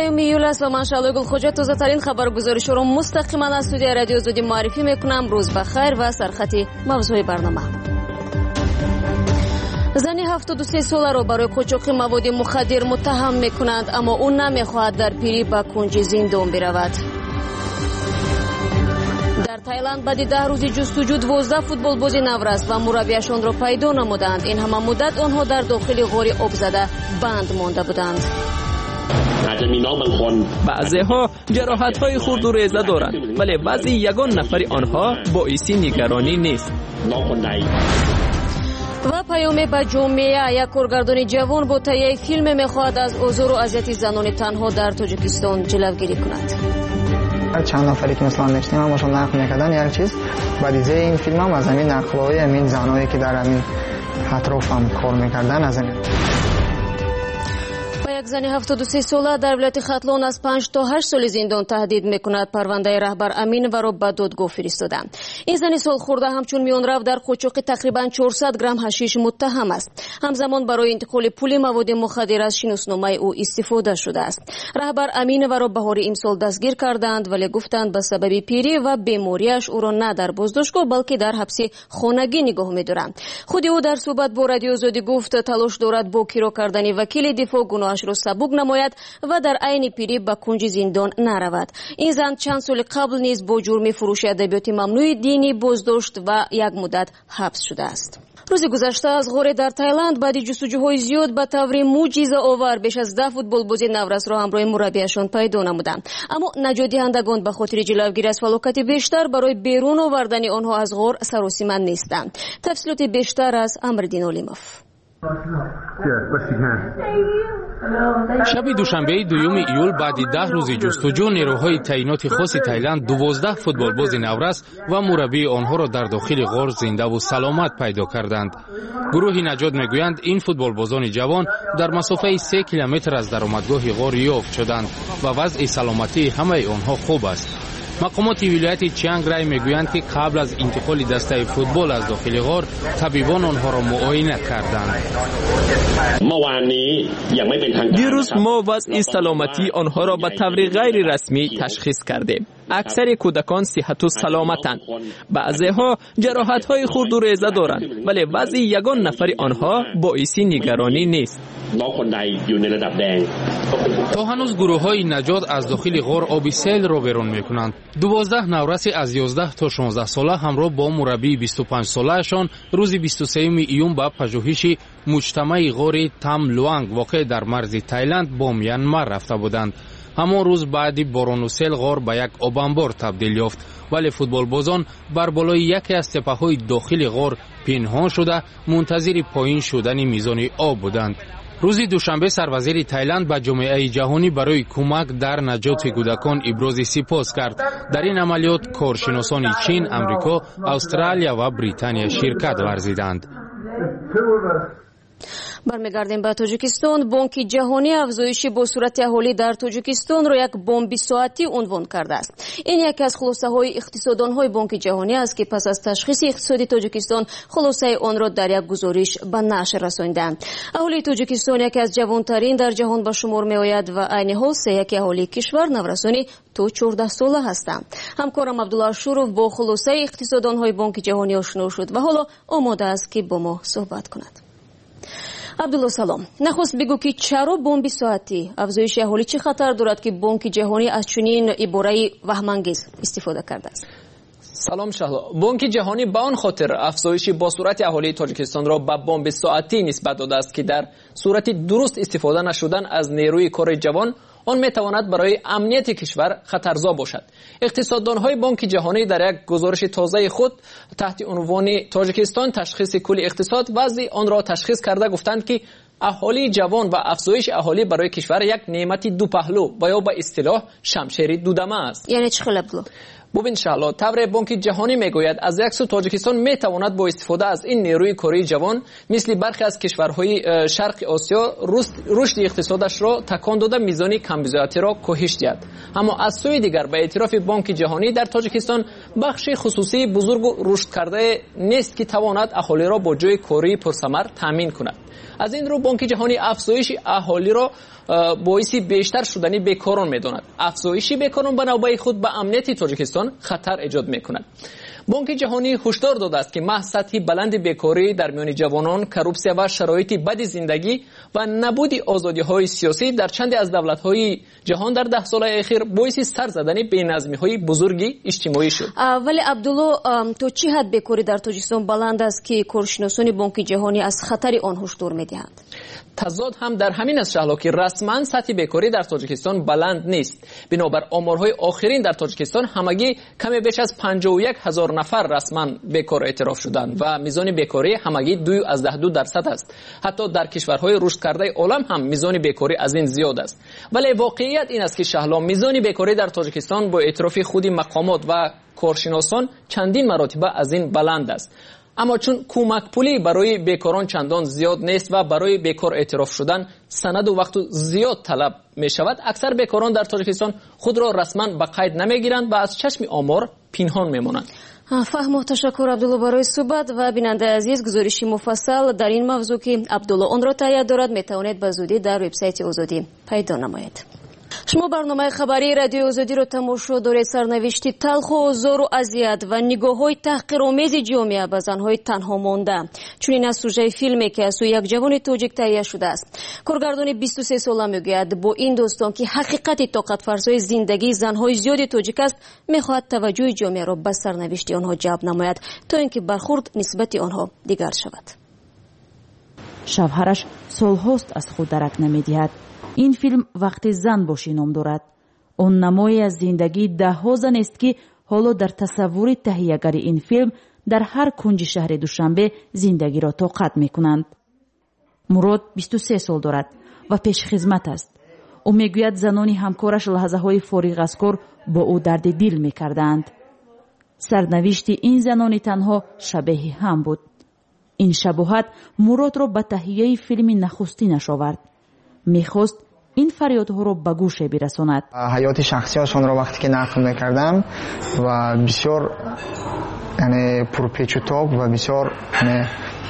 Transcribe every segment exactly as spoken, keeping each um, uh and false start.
پنجم ایول است و من شعله گل خوجه تازه ترین خبرگزارش رو مستقیما از استودیو رادیو آزادی معرفی میکنم. روز بخیر و سرخط موضوع برنامه. زنی هفتاد و سه ساله را برای قاچاق مواد مخدر متهم میکنند، اما او نمیخواهد در پیری به کنج زندان برود. در تایلند بعد ده روز جستجو دوازده فوتبال بازی نورست و مربیشان را پیدا نمودند. این همه مدت آنها در داخل غار آب زده بند مانده بودند. بعضی‌ها جراحت‌های خرد و ریزه دارند، ولی بعضی یگان نفر آنها باعث نگرانی نیست. و پیام به جامعه، یک کارگردان جوان با تهیه فیلم میخواهد از آزار و اذیت زنان تنها در تاجیکستان جلوگیری کند. چند نفری که مثلا نشتیم همشون نقل میکردن یک چیز بدیزه این فیلم هم از همین نقل‌های همین زنایی که در همین اطراف هم کار میکردن از همین. یک زن هفتاد و سه ساله در ولایت ختلان از پنج تا هشت سال زندان تهدید میکند. پرونده رهبر امین و را به دادگاه فرستادند. این زن سال خورده همچون میان رفت در قاچاق تقریبا چهارصد گرم حشیش متهم است. همزمان برای انتقال پول مواد مخدر از شناسنامه او استفاده شده است. رهبر امین و را بهار امسال دستگیر کردند، ولی گفتند به سبب پیری و بیماریش او را نه در بازداشتگاه بلکه در حبس خانگی نگاه می‌دارند. خود او در صحبت با رادیو آزادی گفت تلاش دارد با کیرا کردن وکیل دفاع گناهش را سبک نماید و در عین پیری به کنج زندان نرود. این زن چند سال قبل نیز با جرم فروش ادبیات ممنوع دینی بازداشت و یک مدت حبس شده است. روز گذشته از غار در تایلند بعد جستجوهای زیاد به طور معجزه آور بیش از ده فوتبال بازی نورست را همراه مربیشان پیدا نمودند، اما نجات دهندگان به خاطر جلوگیری از فلاکت بیشتر برای بیرون آوردن آنها از غار سراسیمه نیستند. تفصیلات بیشتر از امردین اولیموف. شب دوشنبه دوم ایول بعد ده روز جستجو نیروهای تعینات خاص تایلند دوازده فوتبال باز نورست و مربی آنها را در داخل غار زنده و سلامت پیدا کردند. گروه نجات میگویند این فوتبال بازان جوان در مسافه سه کیلومتر از درآمدگاه غار یافت شدند و وضع سلامتی همه آنها خوب است. مقامات ولایت چیانگ رای میگویند که قبل از انتقال دسته فوتبال از داخل غار طبیبان آنها را معاینه کردند. دیروز ما وضع سلامتی آنها را به طور غیر رسمی تشخیص کردیم. اکثر کودکان صحت و سلامتند. بعضی‌ها جراحت‌های خرد و ریزه دارند، ولی وضع یگان نفر آنها باعث نگرانی نیست. تا هنوز گروه‌های نجات از داخل غار آبی سیل را بیرون می‌کنند. دوازده نورس از یازده تا شانزده ساله همراه با مربی بیست و پنج ساله‌شان روز بیست و سوم ایون به پژوهش مجتمع غار تام لوانگ واقع در مرز تایلند با میانمار رفته بودند. همان روز بعد باران و سیل غار به یک آبانبار تبدیل یافت، ولی فوتبال بازان بر بالای یکی از تپه‌های داخل غار پنهان شده منتظر پایین شدن میزان آب بودند. روز دوشنبه سروزیر تایلند به جامعه جهانی برای کمک در نجات کودکان ابراز سپاس کرد. در این عملیات کارشناسان چین، آمریکا، استرالیا و بریتانیا شرکت ورزیدند. برمیگردیم به تاجیکستان. بانک جهانی افزایش با صورت اهالی در تاجیکستان را یک بمب ساعتی عنوان کرده است. این یکی از خلاصه های اقتصاددان های بانک جهانی است که پس از تشخیص اقتصادی تاجیکستان خلاصه آن را در یک گزارش به نشر رساندند. اهالی تاجیکستان یکی از جوانترین در جهان به شمار می آید و عین حال سه یک اهالی کشور نورسانی تا چهارده ساله هستند. همکارم عبدالله شوروف با خلاصه اقتصاددان های بانک جهانی آشنا شد و حالا آماده است که با ما صحبت کند. عبدالله سلام. نخست بگو که چرا بمب ساعتی افزایش اهالی چه خطر دارد که بانک جهانی از چنین عباره وهم‌انگیز استفاده کرده است؟ سلام شهلا. بانک جهانی به آن خاطر افزایش با صورت اهالی تاجیکستان را به بمب ساعتی نسبت داده است که در صورت درست استفاده نشدن از نیروی کار جوان آن میتواند برای امنیت کشور خطرزا باشد. اقتصاددان‌های بانک جهانی در یک گزارش تازه خود تحت عنوان تاجیکستان تشخیص کل اقتصاد وضع آن را تشخیص کرده گفتند که اهالی جوان و افزایش اهالی برای کشور یک نعمت دو پهلو و یا به اصطلاح شمشیر دودمه است. یعنی چه خلبلو؟ ببین شهلا، تبر بانک جهانی میگوید از یک سو تاجیکستان میتواند با استفاده از این نیروی کره جوان مثل برخی از کشورهای شرق آسیا رشد اقتصادش را تکان داده میزان کمبزایتی را کاهش دهد. اما از سوی دیگر به اعتراف بانک جهانی در تاجیکستان بخش خصوصی بزرگ رشد کرده نیست که تواند اهالی را با جای کاری پرثمر تامین کند. از این رو بانک جهانی افزایش اهالی را باعث بیشتر شدن بیکاران میداند. افزایش بیکاران به نوبه خود به امنیت تاجیکستان خطر ایجاد میکند. بانک جهانی هشدار داده است که محض سطح بلند بیکاری در میان جوانان، کروپسیا و شرایط بد زندگی و نبود آزادی‌های سیاسی در چند از دولت‌های جهان در ده سال اخیر باعث سر زدن بی‌نظمی‌های بزرگی اجتماعی شد. ولی عبدالله، تو چه حد بیکاری در تاجیکستان بلند است که کارشناسان بانک جهانی از خطر آن هشدار می‌دهند؟ تضاد هم در همین است شهلا که رسما سطح بیکاری در تاجیکستان بلند نیست. بنابر آمارهای آخرین در تاجیکستان همگی کمی بیش از پنجاه و یک هزار نفر رسما بیکار اعتراف شدند و میزان بیکاری همگی دو از ده دو درصد است. حتی در کشورهای رشد کرده عالم هم میزان بیکاری از این زیاد است. ولی واقعیت این است که شهلا میزان بیکاری در تاجیکستان با اعتراف خود مقامات و کارشناسان چندین مراتب از این بلند است. اما چون کمک پولی برای بیکاران چندان زیاد نیست و برای بیکار اعتراف شدن سند و وقت زیاد طلب می شود، اکثر بیکاران در تاجیکستان خود را رسما به قید نمی گیرند و از چشم آمار پنهان می مانند. فهم و تشکر عبدالله برای صحبت. و بیننده عزیز، گزارشی مفصل در این موضوع که عبدالله آن را تهیه دارد می توانید به زودی در وبسایت آزادی پیدا نمایید. شما برنامه خبری رادیو آزادی را تماشا دارید. سرنوشتی تلخ و آزار و اذیت و نگاه‌های تحقیرآمیز جامعه به زن‌های تنها مانده، چنین از سوژه فیلمی که از سوی یک جوان تاجیک تهیه شده است. کارگردان بیست و سه ساله میگوید با این داستان که حقیقت طاقت فرسای زندگی زن‌های زیادی تاجیک است، می‌خواهد توجه جامعه را به سرنوشت آنها جلب نماید تا اینکه برخورد نسبت آنها دیگر شود. شوهرش سال‌هاست از خود درک نمی‌دهد. این فیلم وقتی زن باشی نام دارد. اون نمایی از زندگی ده ها زن است که حالا در تصور تهیه‌گر این فیلم در هر کنج شهر دوشنبه زندگی را طاقت می‌کنند. مراد بیست و سه سال دارد و پیش خدمت است. او میگوید زنانی همکارش لحظه‌های فارغ از کار با او درد دل می‌کردند. سرنوشت این زنان تنها شبیه هم بود. این شباهت مراد را به تهیه فیلم نخستینش آورد. میخواست این فریادها را به گوش برساند. حیات شخصیشان را وقتی که نقل میکردم و بسیار یعنی پرپیچ و تاب و بسیار یعنی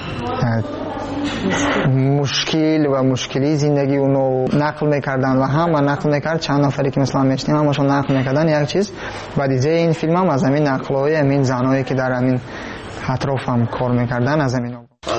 مشکل و مشکلی زندگی اونو نقل میکردن و هم نقل میکرد چند نفری که مثلا میشنیم همشون نقل میکردن یک چیز. بعد از این فیلم هم از همین نقل‌های همین زنایی که در همین اطراف هم کار میکردن از همین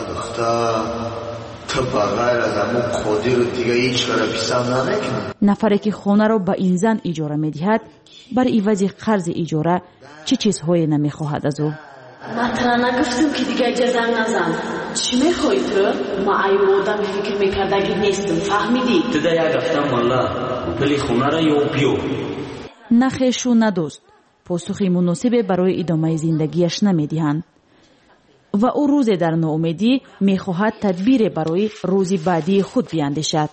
نفری که خانه را به این زن اجاره میدهد بر عوض قرض اجاره چه چیزهایی نمیخواهد از او؟ مثلا نگفتم که دیگه اجازه نزن. چی میخوای تو؟ ما ایو آدم فکر میکردگی نیستم، فهمیدی؟ دیده یک گفتم والا ولی خونه را یو بیو. نخیش و ندوست پاسخی مناسب برای ادامه زندگیش نمیدهند و او روز در ناامیدی میخواهد تدبیر برای روزی بعدی خود بیاندیشد.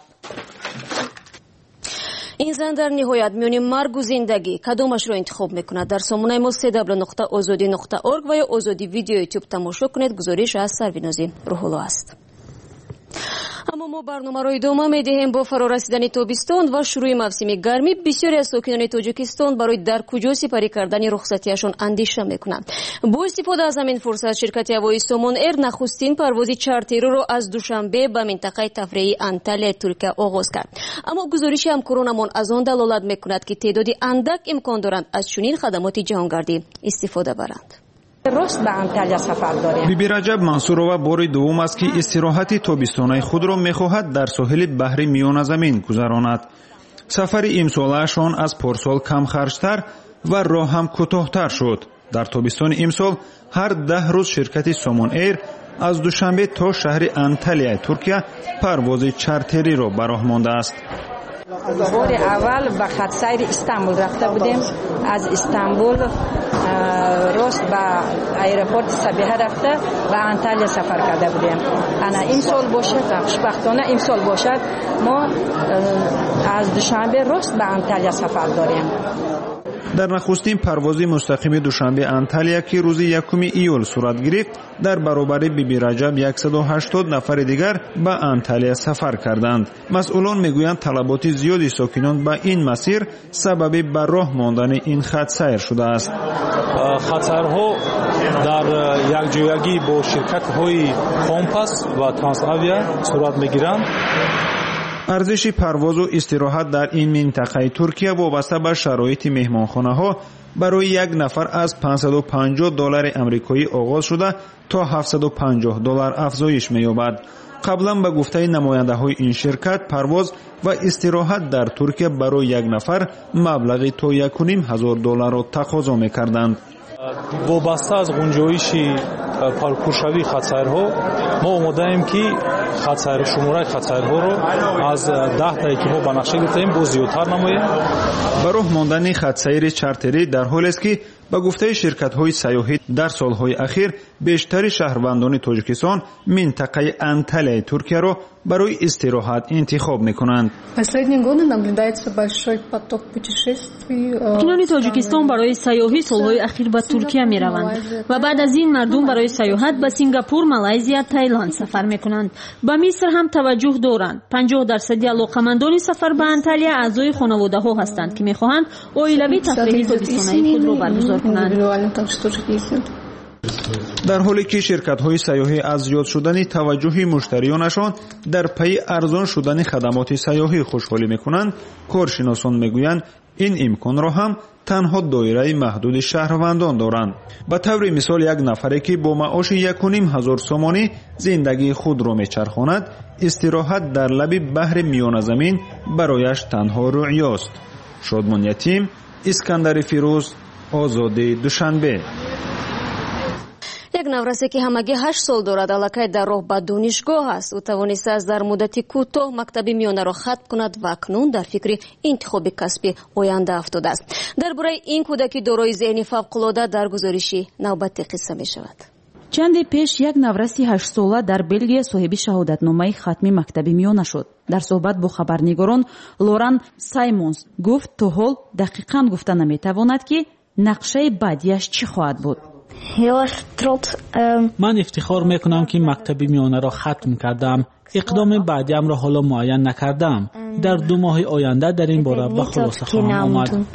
این زن در نهایت میان مرگ و زندگی کدامش را انتخاب میکند؟ در سامانه ما سه دبلیو نقطه آزادی نقطه اورگ و یا آزادی ویدیو یوتیوب تماشا کنید. گزارش از سربینازی روح‌الله است. اما ما برنامه را ادامه میدهیم. با فرارسیدن تابستان و شروع موسم گرمی بسیاری از ساکنان تاجیکستان برای در کجا سپری کردن رخصتیشان اندیشه میکنند. با استفاده از همین فرصت شرکت هوایی سومون ایر نخستین پرواز چارتری را از دوشنبه به منطقه تفریحی انتالیا ترکیه آغاز کرد. اما گزارش همکارانمان از آن دلالت میکند که تعدادی اندک امکان دارند از چنین خدمات جهانگردی استفاده برند. راست به انتالیا سفر داریم. بیبی رجب منصورова باری دوم است که استراحت تابستانه خود را میخواهد در ساحل بحر میان زمین گذراند. سفر امسالشان از پارسال کم خرجتر و راه هم کوتاه‌تر شد. در تابستان امسال هر ده روز شرکت سومون ایر از دوشنبه تا شهر انتالیا ترکیه پرواز چارتری را به راه مانده است. بار اول به خط سیر استانبول رفته بودیم. از استانبول راست به ایرپورت سبیه رفته و انتالیا سفر کرده بودیم. انا این سال باشد خوشبختانه این سال باشد ما از دوشنبه راست به انتالیا سفر داریم. дар нахустин парвози мустақими душанбе анталия ки рӯзи якуми июл сурат гирифт, дар баробари биби раҷаб сад و ҳаштод нафари дигар ба анталия сафар карданд. масъулон мегӯянд талаботи зиёди сокинон ба ин масир сабаби ба роҳ мондани ин хат сайр шудааст. хатсайрҳо дар якҷоягӣ бо ширкатҳои компас ва трансавиа сурат мегиранд. арзиши парвозу истироҳат дар ин минтақаи Туркия вобаста ба шароити меҳмонхонаҳо барои як нафар аз панҷсад و панҷоҳ доллари амрикоӣ оғоз шуда то ҳафтсад و панҷоҳ доллар афзоиш меёбад. қаблан ба гуфтаи намояндаҳои ин ширкат, парвоз ва истироҳат дар Туркия барои як нафар маблағи то яку ним ҳазор долларро тақозо мекарданд. вобаста аз ғунҷоиши паркуршавии хатсайрҳо мо омодаем ки хатсайр шумораи хатсайрҳоро аз даҳ тае ки мо ба нақша гирифтаем бо зиёдтар намоем. ба роҳ мондани хатсайри чартерӣ дар ҳолест ки ба гуфтаи ширкатҳои сайёҳӣ дар солҳои ахир бештари шаҳрвандони Тоҷикистон минтақаи Анталияи Туркияро барои истироҳат интихоб мекунанд. кинони Тоҷикистон барои сайёҳӣ солҳои ахир ба Туркия мераванд ва баъд аз ин мардум барои сайёҳат ба Сингапур, Малайзия, Таиланд сафар мекунанд. ба Миср ҳам таваҷҷӯҳ доранд. панҷоҳ дарсади алоқамандони сафар ба Анталия аъзои хонаводаҳо ҳастанд ки мехоҳанд оилавии тафриҳи тобистонаи худро баргузор кунанд. дар ҳоле ки ширкатҳои сайёҳӣ аз зиёд шудани таваҷҷӯҳи муштариёнашон дар пайи арзон шудани хадамоти сайёҳӣ хушҳолӣ мекунанд, коршиносон мегӯянд ин имконро ҳам танҳо доираи маҳдуди шаҳрвандон доранд. ба таври мисол, як нафаре ки бо маоши яку ним ҳазор сомонӣ зиндагии худро мечархонад, истироҳат дар лаби баҳри миёназамин барояш танҳо рӯъёст. шодмон ятим, искандари фирӯз, озодӣ, душанбе. як наврасе ки ҳамагӣ ҳашт сол дорад, аллакай дар роҳ ба донишгоҳ аст. ӯ тавонистааст дар муддати кӯтоҳ мактаби миёнаро хатм кунад ва акнун дар фикри интихоби касби оянда афтодааст. дар бораи ин кӯдаки дорои зеҳни фавқулода дар гузориши навбати қисса мешавад. чанде пеш як навраси ҳаштсола дар Белгия соҳиби шаҳодатномаи хатми мактаби миёна шуд. дар суҳбат бо хабарнигорон Лоран Саймонс гуфт то ҳол дақиқан гуфта наметавонад ки нақшаи баъдияш чӣ хоҳад буд. من افتخار میکنم که مکتب میانه را ختم کردم. اقدام بعدیم را حالا معین نکردم. در دو ماه آینده در این باره به خلاصه خواهم آمد.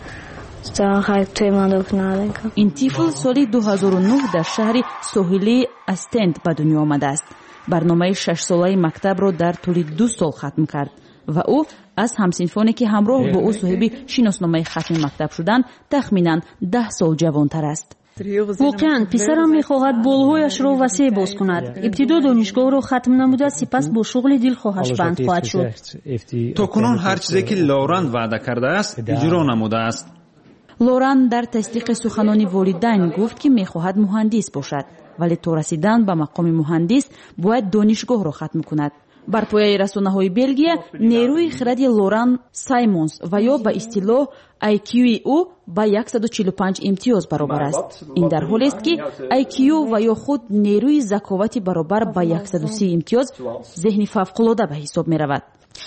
این طفل سال دو هزار و نه در شهر ساحلی استند به دنیا آمده است. برنامه شش ساله مکتب را در طول دو سال ختم کرد و او از همسنفانی که همراه با او صاحب شناسنامه ختم مکتب شدند تخمینا ده سال جوانتر است. воқеан писарам мехоҳад болҳояшро васеъ боз кунад. ибтидо донишгоҳро хатм намуда, сипас бо шуғли дилхоҳаш банд хоҳад шуд. то кунун ҳар чизе ки Лоран ваъда кардааст иҷро намудааст. Лоран дар тасдиқи суханони волидайн гуфт ки мехоҳад муҳандис бошад, вале то расидан ба мақоми муҳандис бояд донишгоҳро хатм кунад. бар пояи расонаҳои Белгия нерӯи хиради Лоран Саймонс ва ё ба истилоҳ ай кью-и ӯ ба сад و чил و панҷ имтиёз баробар аст. ин дар ҳолест ки ай кью ва ё худ нерӯи заковати баробар ба сад و سی имтиёз зеҳни фавқулода ба ҳисоб меравад.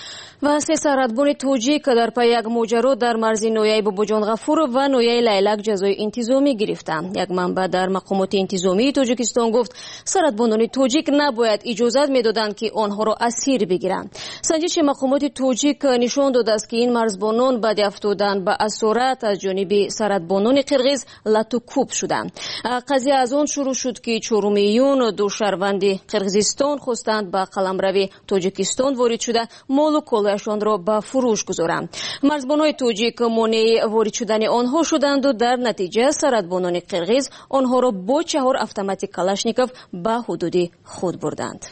ва се саратбони тоҷик дар пай як моҷаро дар марзи ноҳияи Бобоҷон Ғафуров ва ноҳияи Лайлак ҷазои интизомӣ гирифтанд. як манбаъ дар мақомоти интизомии Тоҷикистон гуфт, саратбонони тоҷик набояд иҷозат медоданд ки онҳоро асир бигиранд. санҷиши мақомоти тоҷик нишон додааст ки ин марзбонон баъди афтодан ба асорат аз ҷониби саратбонони қирғиз латукуб шуданд. қазия аз он шурӯъ шуд ки чоруми июн ду шаҳрванди Қирғизистон хостанд ба қаламрави Тоҷикистон ворид шуда молу колҳояшонро ба фурӯш гузоранд. марзбонони тоҷик монеи ворид шудани онҳо шуданду дар натиҷа саратбонони қирғиз онҳоро бо чаҳор автомати калашников ба ҳудуди худ бурданд.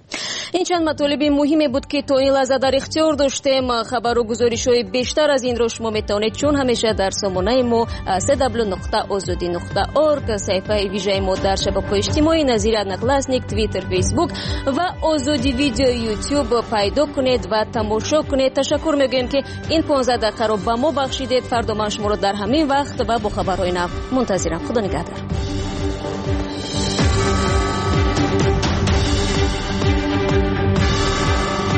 ин чанд матолиби муҳиме буд ки то ин лаҳза дар ихтиёр доштем. хабару гузоришҳои бештар аз инро шумо метавонед чун ҳамеша дар сомонаи мо эс дабл ю нуқта озодӣ нуқта орг, саҳифаи вижаи мо дар шабакаҳои иҷтимоӣ назири одноклассник, твиттер, фейсбук ва озодӣ видео ютуб пайдо кунед ва тамошо кунед. ташаккур мегӯем ки ин понздаҳ дақиқаро ба мо бахшидед. фардо ман шуморо дар ҳамин вақт ва бо хабарҳои нав мунтазирам. худо нигаҳдор.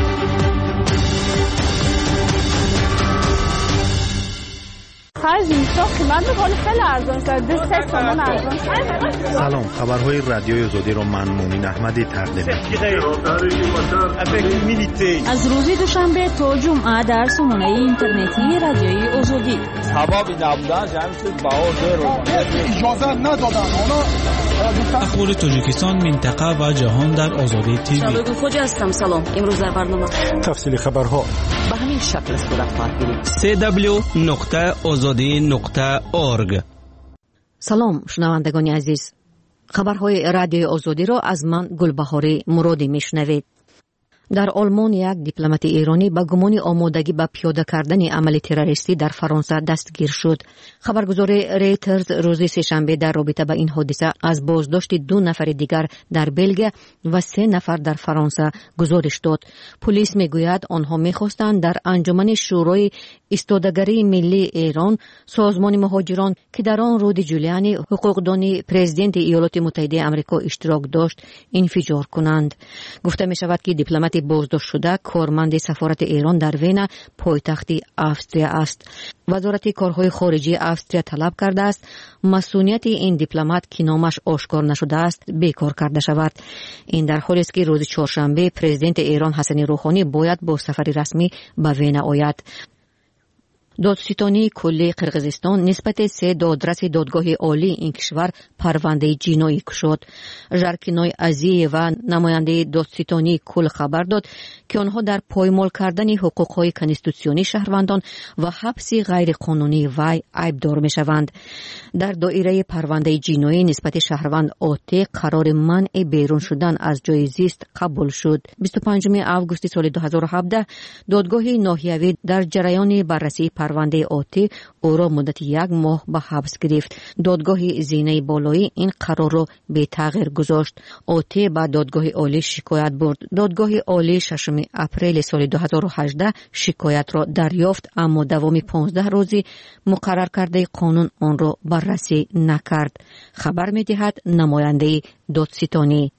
Faz isso. قیمت میکنه خیلی ارزان شده سه تومن ارزان. سلام، خبرهای رادیوی آزادی رو من مومین احمدی تقدیم می‌کنم. از روز دوشنبه تا جمعه در سامانه اینترنتی رادیوی آزادی. سبب نبودن جمعیت باور اجازه ندادن. اخبار تاجیکستان، منطقه و جهان در آزادی تیوی. شالوی خوجی هستم. سلام. امروز در برنامه تفصیل خبرها به همین شکل صورت خواهد گرفت. سی دبلیو نقطه آزادی نقطه اورگ. سلام شنوندگان عزیز. خبرهای رادیوی آزادی را از من گلبهاری مرادی میشنوید. در آلمان یک دیپلمات ایرانی با گمان آمادگی به پیاده کردن عمل تروریستی در فرانسه دستگیر شد. خبرگزاری ریترز روز سه‌شنبه در رابطه با این حادثه از بازداشت دو نفر دیگر در بلژیک و سه نفر در فرانسه گزارش داد. پلیس میگوید آنها میخواستند در انجمن شورای ایستادگری ملی ایران، سازمان مهاجران که در آن رودی جولیانی حقوقدانی پرزیدنت ایالات متحده آمریکا اشتراک داشت انفجار کنند. گفته می شود که دیپلمات بازداشت شده کارمند سفارت ایران در وین پایتخت استریا است. وزارت کارهای خارجه استریا طلب کرده است مسئولیت این دیپلمات که نامش آشکار نشده است بیکار کرده شود. این در حالی است که روز چهارشنبه پرزیدنت ایران حسن روحانی باید با سفر رسمی به وین آید. دادستانی کلی قرقیزستان نسبت سه دادرس دادگاه عالی این کشور پرونده جنایی شد. ژرکنای عزیز و نماینده دادستانی کل خبر داد که آنها در پایمال کردن حقوقهای کنستیتوسیونی شهروندان و حبس غیر قانونی وی عیبدار می شوند. در دایره پرونده جنایی نسبت شهروند عاطق قرار منع بیرون شدن از جای زیست قبول شد. بیست و پنجم آگوست سال دو هزار و هفده دادگاه ناحیوی در جریان بررسی پرونده عاطق او را مدت یک ماه به حبس گرفت. دادگاه زینه بالایی این قرار را به تغییر گذاشت. عاطق به دادگاه عالی شکایت برد. دادگاه عالی ششم اپریل سال دو هزار و هجده شکایت را دریافت، اما دوام پانزده روزی مقرر کرده قانون آن را بررسی نکرد. خبر می دهد نماینده دادستانی.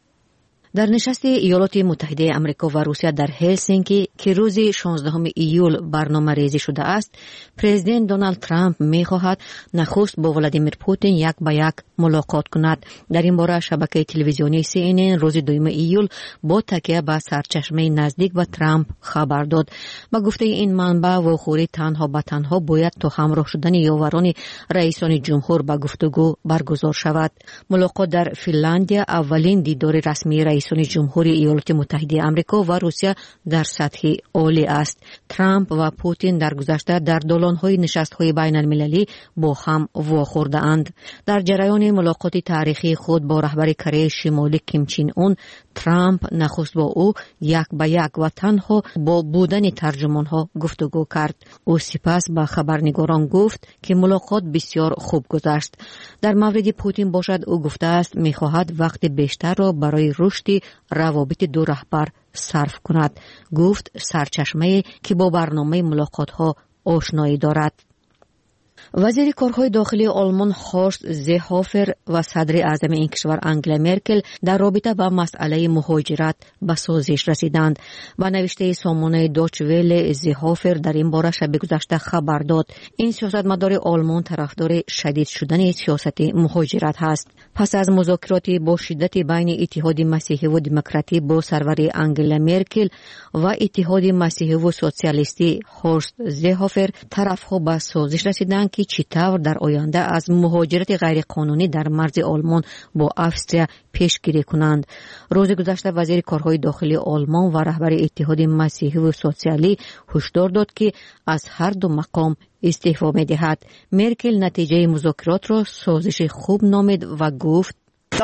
در نشست ایالات متحده آمریکا و روسیه در هلسینکی که روز شانزدهم ایول برنامه ریزی شده است، پرزیدنت دونالد ترامپ می خواهد نخست با ولادیمیر پوتین یک به یک ملاقات کند. در این باره شبکه تلویزیونی سی ان ان روز دوم ایول با تکیه به سرچشمه نزدیک به ترامپ خبر داد. با گفته این منبع واخوری تنها به تنها باید تا همراه شدن یاوران رئیسان جمهور به گفتگو برگزار شود. ملاقات در فنلاندیا اولین دیدار رسمی رئیسان جمهوری ایالات متحده آمریکا و روسیه در سطح عالی است. ترامپ و پوتین در گذشته در دالان‌های نشست‌های بین‌المللی با هم واخورده اند. در جریان ملاقات تاریخی خود با رهبر کره شمالی کیم چین اون، ترامپ نخست با او یک به یک و تنها با بودن ترجمان‌ها گفتگو کرد. او سپس به خبرنگاران گفت که ملاقات بسیار خوب گذشت. در مورد پوتین باشد او گفته است می‌خواهد وقت بیشتر را برای رشد روابط دو رهبر صرف کند. گفت سرچشمه که با برنامه ملاقات‌ها آشنایی دارد. وزیر کارهای داخلی آلمان هورست زهافر و صدر اعظم این کشور انگلا مرکل در رابطه با مسئله مهاجرت به سازش رسیدند. و نوشته سامانه دوچ وله زهافر در این باره شب گذشته خبر داد. این سیاستمدار آلمان طرفدار شدید شدن سیاست مهاجرت هست. پس از مذاکرات با شدت بین اتحاد مسیحی و دموکراتی با سرور انگلا مرکل و اتحاد مسیحی و سوسیالیستی هورست زهافر طرفها به سازش رسیدند که چطور در آینده از مهاجرت غیر قانونی در مرز آلمان با استریا پیشگیری کنند. روز گذشته وزیر کارهای داخلی آلمان و رهبر اتحاد مسیحی و سوسیالی هشدار داد که از هر دو مقام استعفا می‌دهد. مرکل نتیجه مذاکرات را سازش خوب نامید و گفت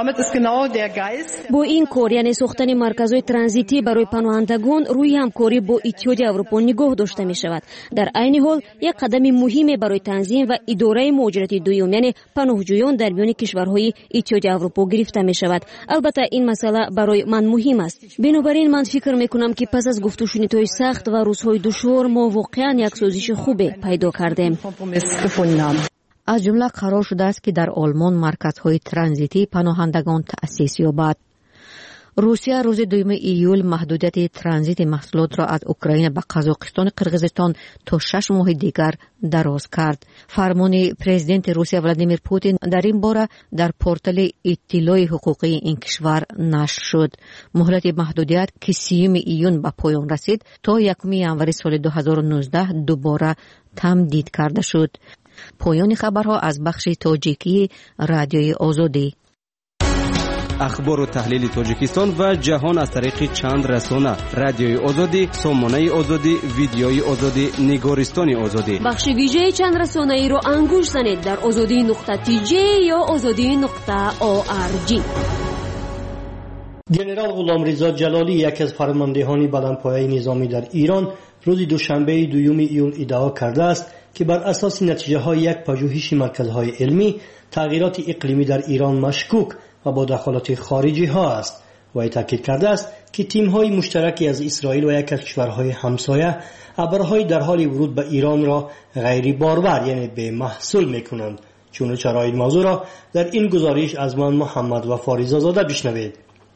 با این کار یعنی ساختن مرکزهای ترانزیتی برای پناهندگان روی همکاری با اتحاد اروپا نگاه داشته می شود. در عین حال یک قدم مهم برای تنظیم و اداره مهاجرت دوم یعنی پناهجویان در میان کشورهای اتحاد اروپا گرفته می شود. البته این مسئله برای من مهم است. بنابراین من فکر می کنم که پس از گفتگوهای سخت و روزهای دشوار ما واقعا یک سازش خوب پیدا کردیم. از جمله قرار شده است که در آلمان مرکزهای ترانزیتی پناهندگان تأسیس یابد. روسیه روز دوم ایول محدودیت ترانزیت محصولات را از اوکراین به قزاقستان قرقیزستان تا شش ماه دیگر دراز کرد. فرمان پرزیدنت روسیه ولادیمیر پوتین در این باره در پورتال اطلاع حقوقی این کشور نشر شد. مهلت محدودیت که سیوم ایون به پایان رسید تا یکم ژانویه سال دو هزار و نوزده دوباره تمدید کرده شد. پایان خبرها از بخش تاجیکی رادیوی آزادی. اخبار و تحلیل تاجیکستان و جهان از طریق چند رسانه: رادیوی آزادی، سامانه آزادی، ویدیوی آزادی، نگارستان آزادی. بخش ویژه چند رسانه ای رو انگوش زنید در آزادی نقطه تی جی یا آزادی نقطه او آر جی. جنرال غلامرضا جلالی، یک از فرماندهان بلندپایه نظامی در ایران، روز دوشنبه دوم ایول ادعا کرده است که بر اساس نتیجه های یک پژوهش مرکزهای علمی تغییرات اقلیمی در ایران مشکوک و با دخالت خارجی ها است. و تاکید کرده است که تیم های مشترکی از اسرائیل و یک از کشورهای همسایه ابرهای در حال ورود به ایران را غیر بارور یعنی به محصول میکنند. چون چرا این موضوع را در این گزارش از من محمد و فاریزا زاده بشنوید.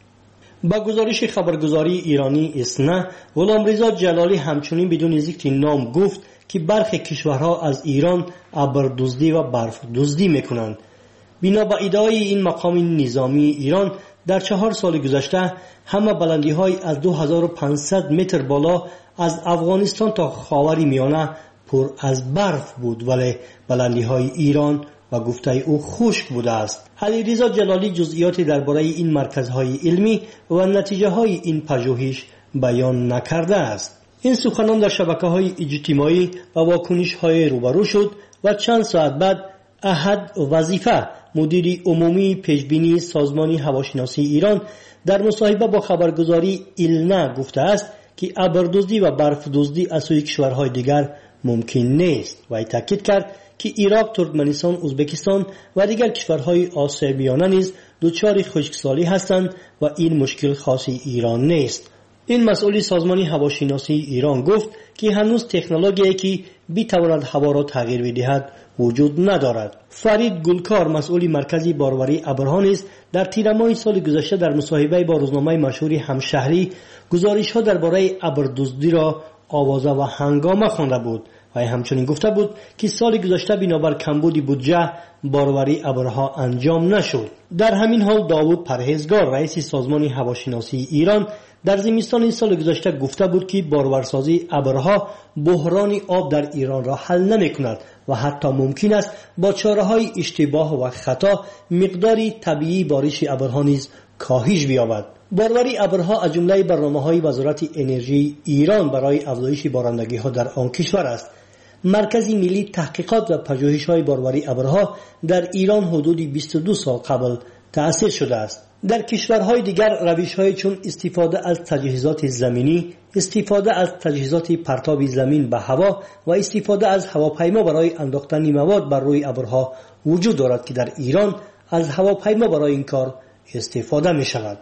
با گزارش خبرگزاری ایرانی اسنا، غلامرضا جلالی همچنین بدون ذکر نام گفت که برخی کشورها از ایران ابردزدی و برف دزدی میکنند. بنا به ادعای این مقام نظامی ایران، در چهار سال گذشته همه بلندی های از دو هزار و پانصد متر بالا از افغانستان تا خاور میانه پر از برف بود، ولی بلندی های ایران و گفته او خشک بوده است. علیرضا جلالی جزئیاتی درباره این مرکزهای علمی و نتیجه های این پژوهش بیان نکرده است. این سخنان در شبکه‌های اجتماعی و واکنش‌های روبرو شد و چند ساعت بعد احد وظیفه، مدیر عمومی پیشبینی سازمان هواشناسی ایران، در مصاحبه با خبرگزاری ایلنا گفته است که ابردزدی و برف دزدی از سوی کشورهای دیگر ممکن نیست و تاکید کرد که عراق، ترکمنستان، ازبکستان و دیگر کشورهای آسیای میانه نیز دچار خشکسالی هستند و این مشکل خاص ایران نیست. این مسئول سازمان هواشناسی ایران گفت که هنوز تکنولوژیایی که بتواند هوا را تغییر بدهد وجود ندارد. فرید گلکار، مسئول مرکزی باروری ابرها نیز در تیر ماه سال گذشته در مصاحبه با روزنامه مشهور همشهری گزارش‌ها درباره ابردزدی را آوازه و هنگامه خوانده بود و همچنین گفته بود که سال گذشته بنابر کمبود بودجه باروری ابرها انجام نشد. در همین حال داوود پرهیزگار، رئیس سازمان هواشناسی ایران، در زمستان این سال گذشته گفته بود که بارورسازی ابرها بحران آب در ایران را حل نمی‌کند و حتی ممکن است با چاره‌های اشتباه و خطا مقداری طبیعی بارش ابرها نیز کاهش بیابد. باروری ابرها از جمله برنامه‌های وزارت انرژی ایران برای افزایش بارندگی‌ها در آن کشور است. مرکز ملی تحقیقات و پژوهش‌های باروری ابرها در ایران حدود بیست و دو سال قبل تأسیس شده است. در کشورهای دیگر روش‌های چون استفاده از تجهیزات زمینی، استفاده از تجهیزات پرتاب زمین به هوا و استفاده از هواپیما برای انداختن مواد بر روی ابرها وجود دارد که در ایران از هواپیما برای این کار استفاده می شود.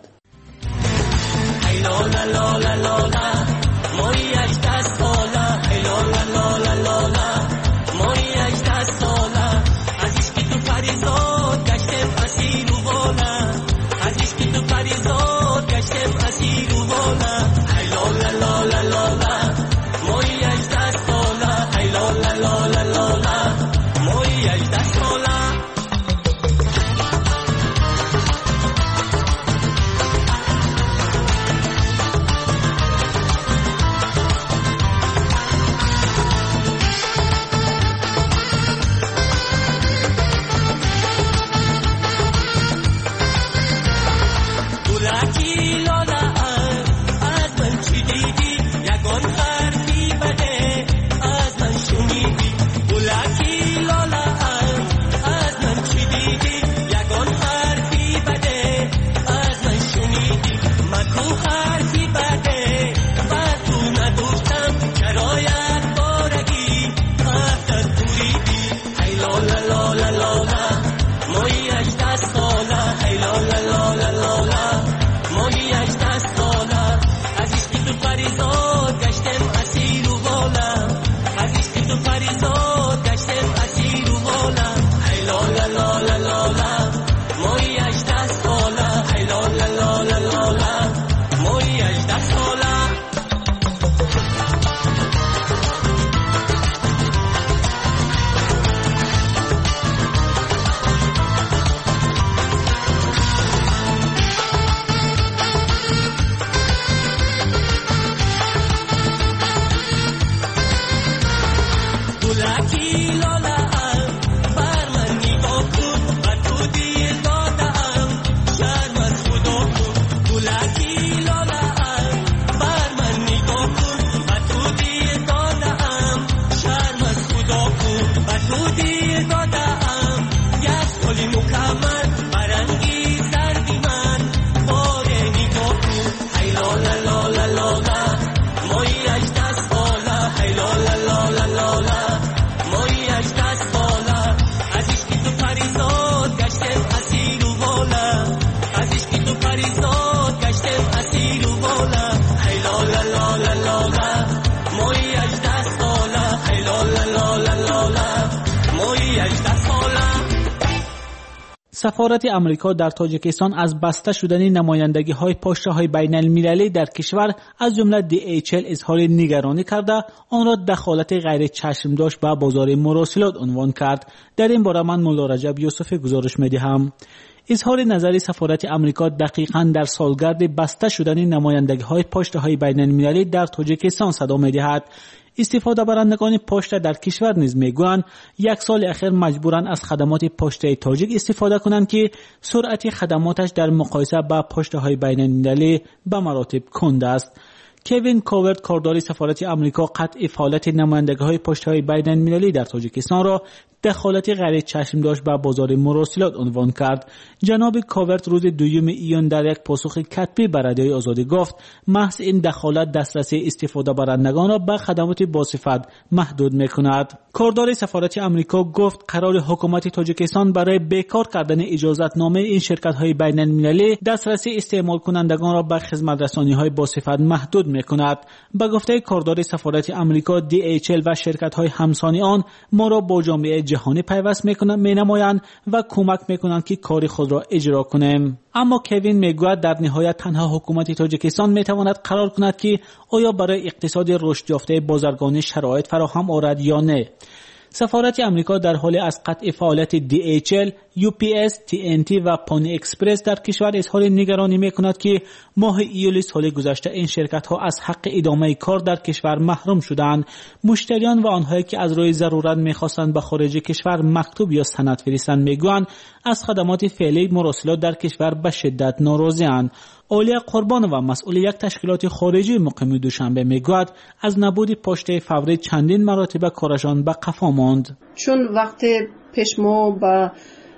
سفارت امریکا در تاجیکستان از بسته شدن نمایندگی‌های پشته‌های بین‌المللی در کشور از جمله دی ایچ ال اظهار نگرانی کرده آن را دخالت غیر چشم‌داشت به بازار مراسلات عنوان کرد. در این باره من مولا رجب یوسفی گزارش می‌دهم. اظهار نظر سفارت امریکا دقیقاً در سالگرد بسته شدن نمایندگی‌های پشته‌های بین‌المللی در تاجیکستان صدا می‌دهد. استفاده برندگان پشت در کشور نیز میگویند یک سال اخیر مجبورند از خدمات پشته تاجیک استفاده کنند که سرعت خدماتش در مقایسه با پشته‌های بین‌المللی به مراتب کند است. کوین کوورت کاردار سفارت امریکا قطع فعالیت نمایندگی‌های پشته‌های بین‌المللی در تاجیکستان را دخالت غیر چشم داشت به بازار مراسلات عنوان کرد. جناب کوورت روز دوم ایون در یک پاسخ کتبی به رادیوی آزادی گفت محض این دخالت دسترسی استفاده برندگان را به خدمات باصفت محدود می‌کند. کاردار سفارت امریکا گفت قرار حکومت تاجیکستان برای بیکار کردن اجازت نامه این شرکت‌های بین‌المللی دسترسی استعمال کنندگان را به خدمت رسانی‌های باصفت محدود می‌کند. به گفته کاردار سفارت امریکا دی ایچ ال و شرکت‌های همسانی آن ما را با جامعه جهانی پیوست میکنند مینمایند و کمک میکنند که کار خود را اجرا کنیم. اما کوین میگوید در نهایت تنها حکومت تاجیکستان میتواند قرار کند که آیا برای اقتصاد رشد یافته بازرگانی شرایط فراهم آورد یا نه. سفارت امریکا در حال از قطع فعالیت دی ایچ ال، یو پی اس، تی ان تی و پانی اکسپرس در کشور اظهار نگرانی میکند که ماه ایول سال گذشته این شرکت ها از حق ادامه کار در کشور محروم شدند. مشتریان و آنهایی که از روی ضرورت میخواستند به خارج کشور مکتوب یا سند فرستند میگویند از خدمات فعلی مراسلات در کشور به شدت ناراضی‌اند. اولیا قربان و مسئول یک تشکیلات خارجی مقیم دوشنبه میگوید از نبود پشت فوری چندین مراتب کارشان به قفا ماند. چون وقتی پیش ما با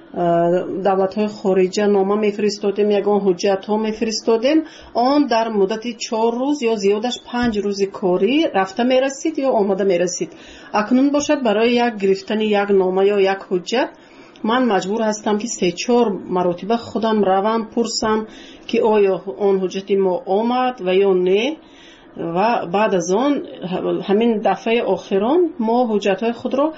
دولت‌های خارجی نامه میفرستادیم، یگان حجت ها میفرستادیم، آن در مدت چهار روز یا زیادش پنج روز کاری رفته میرسید یا آماده میرسید. اکنون باشد برای یک گرفتن یک نامه یا یک حجت من مجبور هستم که سه چهار مرتبه خودم روم پرسم که آیا آن حجت ما آمد و یا نه، و بعد از آن همین دفعه آخران ما حجت‌های خود را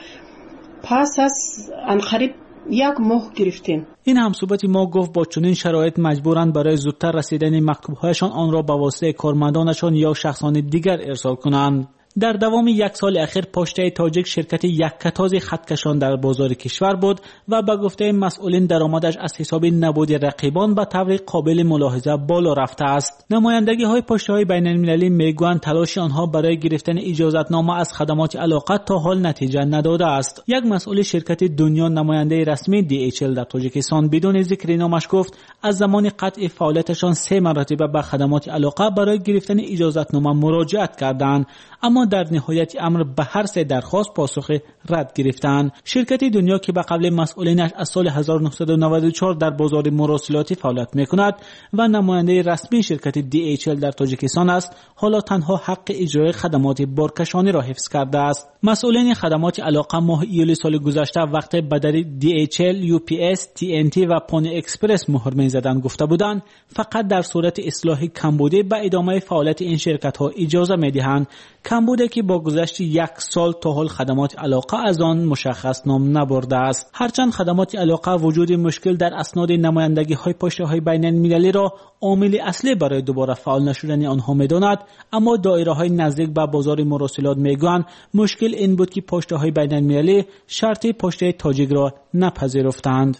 پس از انقریب یک ماه گرفتیم. این همصحبت ما گفت با چنین شرایط مجبورند برای زودتر رسیدن مکتوب‌هایشان آن را به واسطه کارمندانشان یا شخصان دیگر ارسال کنند. در دوام یک سال اخیر پشته تاجیک شرکت یک کتاز خطکشان در بازار کشور بود و به گفته مسئولین درآمدش از حساب نبود رقیبان به طور قابل ملاحظه بالا رفته است. نمایندگی های پشته های بین المللی میگویند تلاش آنها برای گرفتن اجازت نامه از خدمات علاقه تا حال نتیجه نداده است. یک مسئول شرکت دنیا نماینده رسمی دی ایچ ال در تاجیکستان بدون ذکر نامش گفت از زمان قطع فعالیتشان سه مرتبه به خدمات علاقه برای گرفتن اجازت نامه مراجعت کردند، اما در نهایت امر به هر سه درخواست پاسخ رد گرفتند. شرکت دنیا که به قبل مسئولینش از سال هزار و نهصد و نود و چهار در بازار مراسلاتی فعالیت میکند و نماینده رسمی شرکت دی ایچ ال در تاجیکستان است، حالا تنها حق اجرای خدمات بارکشانی را حفظ کرده است. مسئولین خدمات علاقه ماه ایول سال گذشته وقتی به در دی ایچ ال، یو پی اس، تی ان تی و پانی اکسپرس مهر می‌زدند گفته بودند فقط در صورت اصلاح کمبودی به ادامه فعالیت این شرکت‌ها اجازه می‌دهند، کمبودی که با گذشت یک سال تا حال خدمات علاقه از آن مشخص نام نبرده است. هرچند خدمات علاقه وجود مشکل در اسناد نمایندگی‌های پشته‌های بین‌المللی را عامل اصلی برای دوباره فعال نشدن آنها می‌داند، اما دایره‌های نزدیک به بازار مراسلات می‌گویند مشکل این بود که پشته‌های بین‌المللی شرط پشته تاجیک را نپذیرفتند.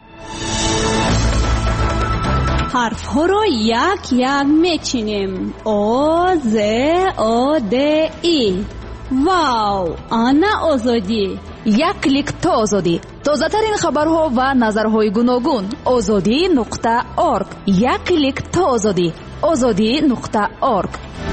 حرف ها رو یک یک میچینیم. او ز او د ای. واو، آنا آزادی. یک کلیک تا آزادی. تازه ترین خبرها و نظرهای گوناگون. آزادی نقطه اورگ. یک کلیک تا آزادی. آزادی نقطه اورگ.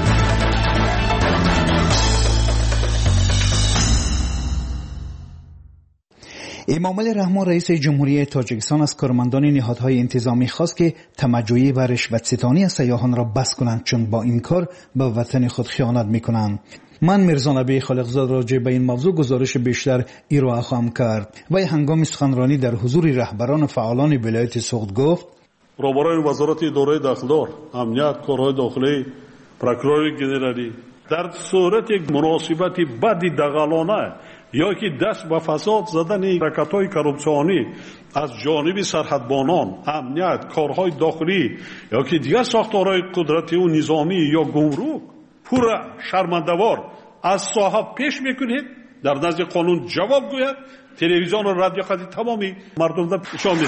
امامعلی رحمان رئیس جمهوری تاجیکستان از کارمندان نهادهای انتظامی خواست که تمجیع و رشوت‌ستانی از سیاحان را بس کنند، چون با این کار به وطن خود خیانت می‌کنند. من میرزا نبی خالقزاد راجع به این موضوع گزارش بیشتر ارائه خواهم کرد. و هنگام سخنرانی در حضور رهبران و فعالان ولایت سوخت گفت: رهبران وزارت اداره داخلدار، امنیت، کارهای داخلی، پروکورور گنرالی در صورت یک مناسبت بدی دغلانه یا که دست به فساد زدن حرکت‌های کورپسیونی از جانب سرحدبانان، امنیت، کارهای داخلی یا که دیگر ساختارهای قدرتی و نظامی یا گمرک پورا شرمنده‌وار از ساحه پیش میکنید، در نزد قانون جواب گوید، تلویزیون و رادیو خطی تمامی مردم را نشان میده.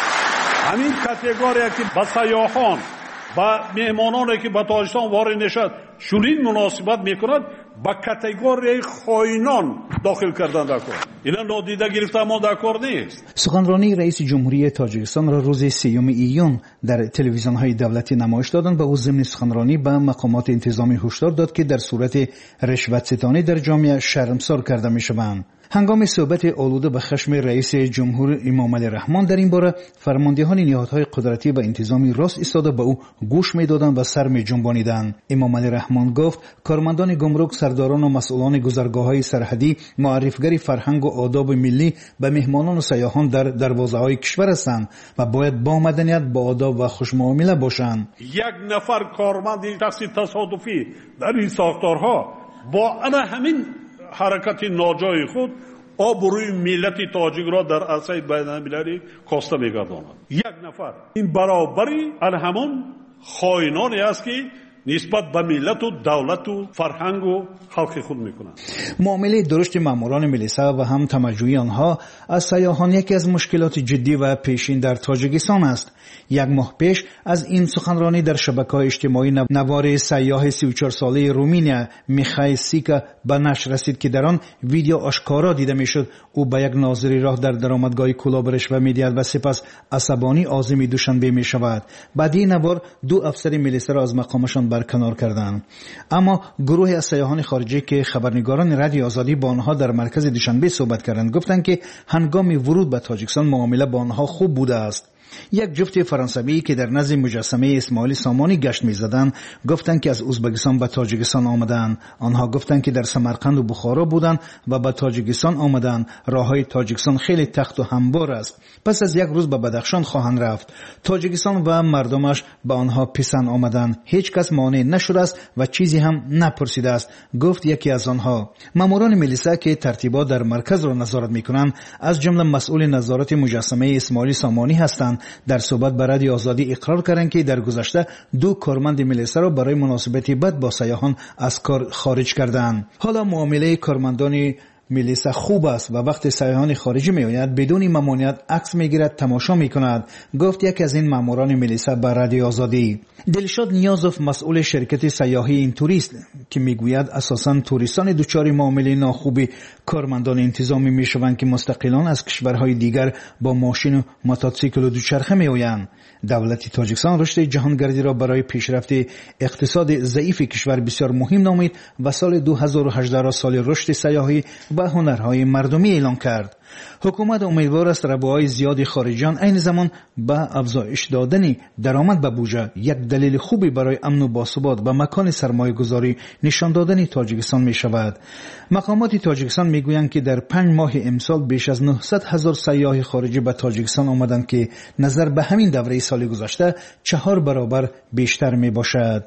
همین کاتگوری که با سیاحان با مهمانانی که به تاجیکستان وارد نشد چنین مناسبت میکنند، با کاتگوری خائنان داخل کردن در کار. اینا نادیده گرفته ما در کار نیست. سخنرانی رئیس جمهوری تاجیکستان را روز سیوم ایون در تلویزیون‌های دولتی نمایش دادند و او ضمن سخنرانی به مقامات انتظامی هشدار داد که در صورت رشوت ستانی در جامعه شرمسار کرده میشوند. هنگام صحبت آلوده به خشم رئیس جمهور امام علی رحمان در این باره، فرماندهان نهادهای قدرتی و انتظامی راست ایستاده به او گوش میدادند و سر میجنبانیدند. امام علی رحمان گفت کارمندان گمرک، سرداران و مسئولان گذرگاه‌های سرحدی معرفگر فرهنگ و آداب ملی به مهمانان و سیاحان در دروازه‌های کشور هستند و باید با مدنیت، با آداب و خوشمعامله باشند. یک نفر کارمند شخصی تصادفی در این ساختارها با انا همین حرکت ناجای خود آبروی ملت تاجیک را در عرصه بین‌المللی کاسته می‌گرداند. یک نفر این برابری از همان خائنانی است که نسبت به ملت و دولت و فرهنگ و خلق خود میکنند. معامله درشت ماموران ملیسا و هم تمجوی آنها از سیاحان یکی از مشکلات جدی و پیشین در تاجیکستان است. یک ماه پیش از این سخنرانی در شبکه‌های اجتماعی نوار سیاح سی و چهار ساله رومانیا میخائیل سیکا به نشر رسید که در آن ویدیو آشکارا دیده میشد او به یک ناظری راه در درآمدگاه کلابرش و میدهد و سپس عصبانی عازم دوشنبه میشود. بعد این نوار دو افسر ملیسا را از مقامشان برکنار کردند. اما گروه از سیاحان خارجی که خبرنگاران رادیو آزادی با آنها در مرکز دوشنبه صحبت کردند گفتند که هنگام ورود به تاجیکستان معامله با آنها خوب بوده است. یک جفت فرانسوی که در نزد مجسمه اسماعیل سامانی گشت می‌زدند گفتند که از ازبکستان به تاجیکستان آمدند. آنها گفتند که در سمرقند و بخارا بودند و به تاجیکستان آمدند. راههای تاجیکستان خیلی تخت و هموار است. پس از یک روز به بدخشان خواهند رفت. تاجیکستان و مردمش به آنها پسند آمدند. هیچ کس مانع نشده است و چیزی هم نپرسیده است، گفت یکی از آنها. ماموران ملیسا که ترتیبات در مرکز را نظارت می‌کنند، از جمله مسئول نظارت مجسمه اسماعیل سامانی هستند، در صحبت با رادیو آزادی اقرار کردند که در گذشته دو کارمند ملیسا را برای مناسبت بد با سیاحان از کار خارج کردند. حالا معامله کارمندان ملیسا خوب است و وقت سیاحان خارجی میآید بدون ممانعت عکس میگیرد، تماشا میکند، گفت یکی از این ماموران ملیسا به رادیو آزادی. دلشاد نیازوف مسئول شرکت سیاحی این توریست که میگوید اساساً توریستان دچار معامله ناخوبی کارمندان انتظامی میشوند که مستقلان از کشورهای دیگر با ماشین و موتورسیکل و دوچرخه میآیند. دولت تاجیکستان رشد جهانگردی را برای پیشرفت اقتصاد ضعیف کشور بسیار مهم نامید و سال دو هزار و هجده را سال رشد سیاحی و هنرهای مردمی اعلان کرد. حکومت امیدوار است ربوهای زیاد خارجیان عین زمان به افزایش دادن درآمد به بودجه یک دلیل خوبی برای امن و باثبات و مکان سرمایه گذاری نشان دادن تاجیکستان می شود. مقامات تاجیکستان می گویند که در پنج ماه امسال بیش از نهصد هزار سیاح خارجی به تاجیکستان آمدند که نظر به همین دوره سال گذشته چهار برابر بیشتر می باشد.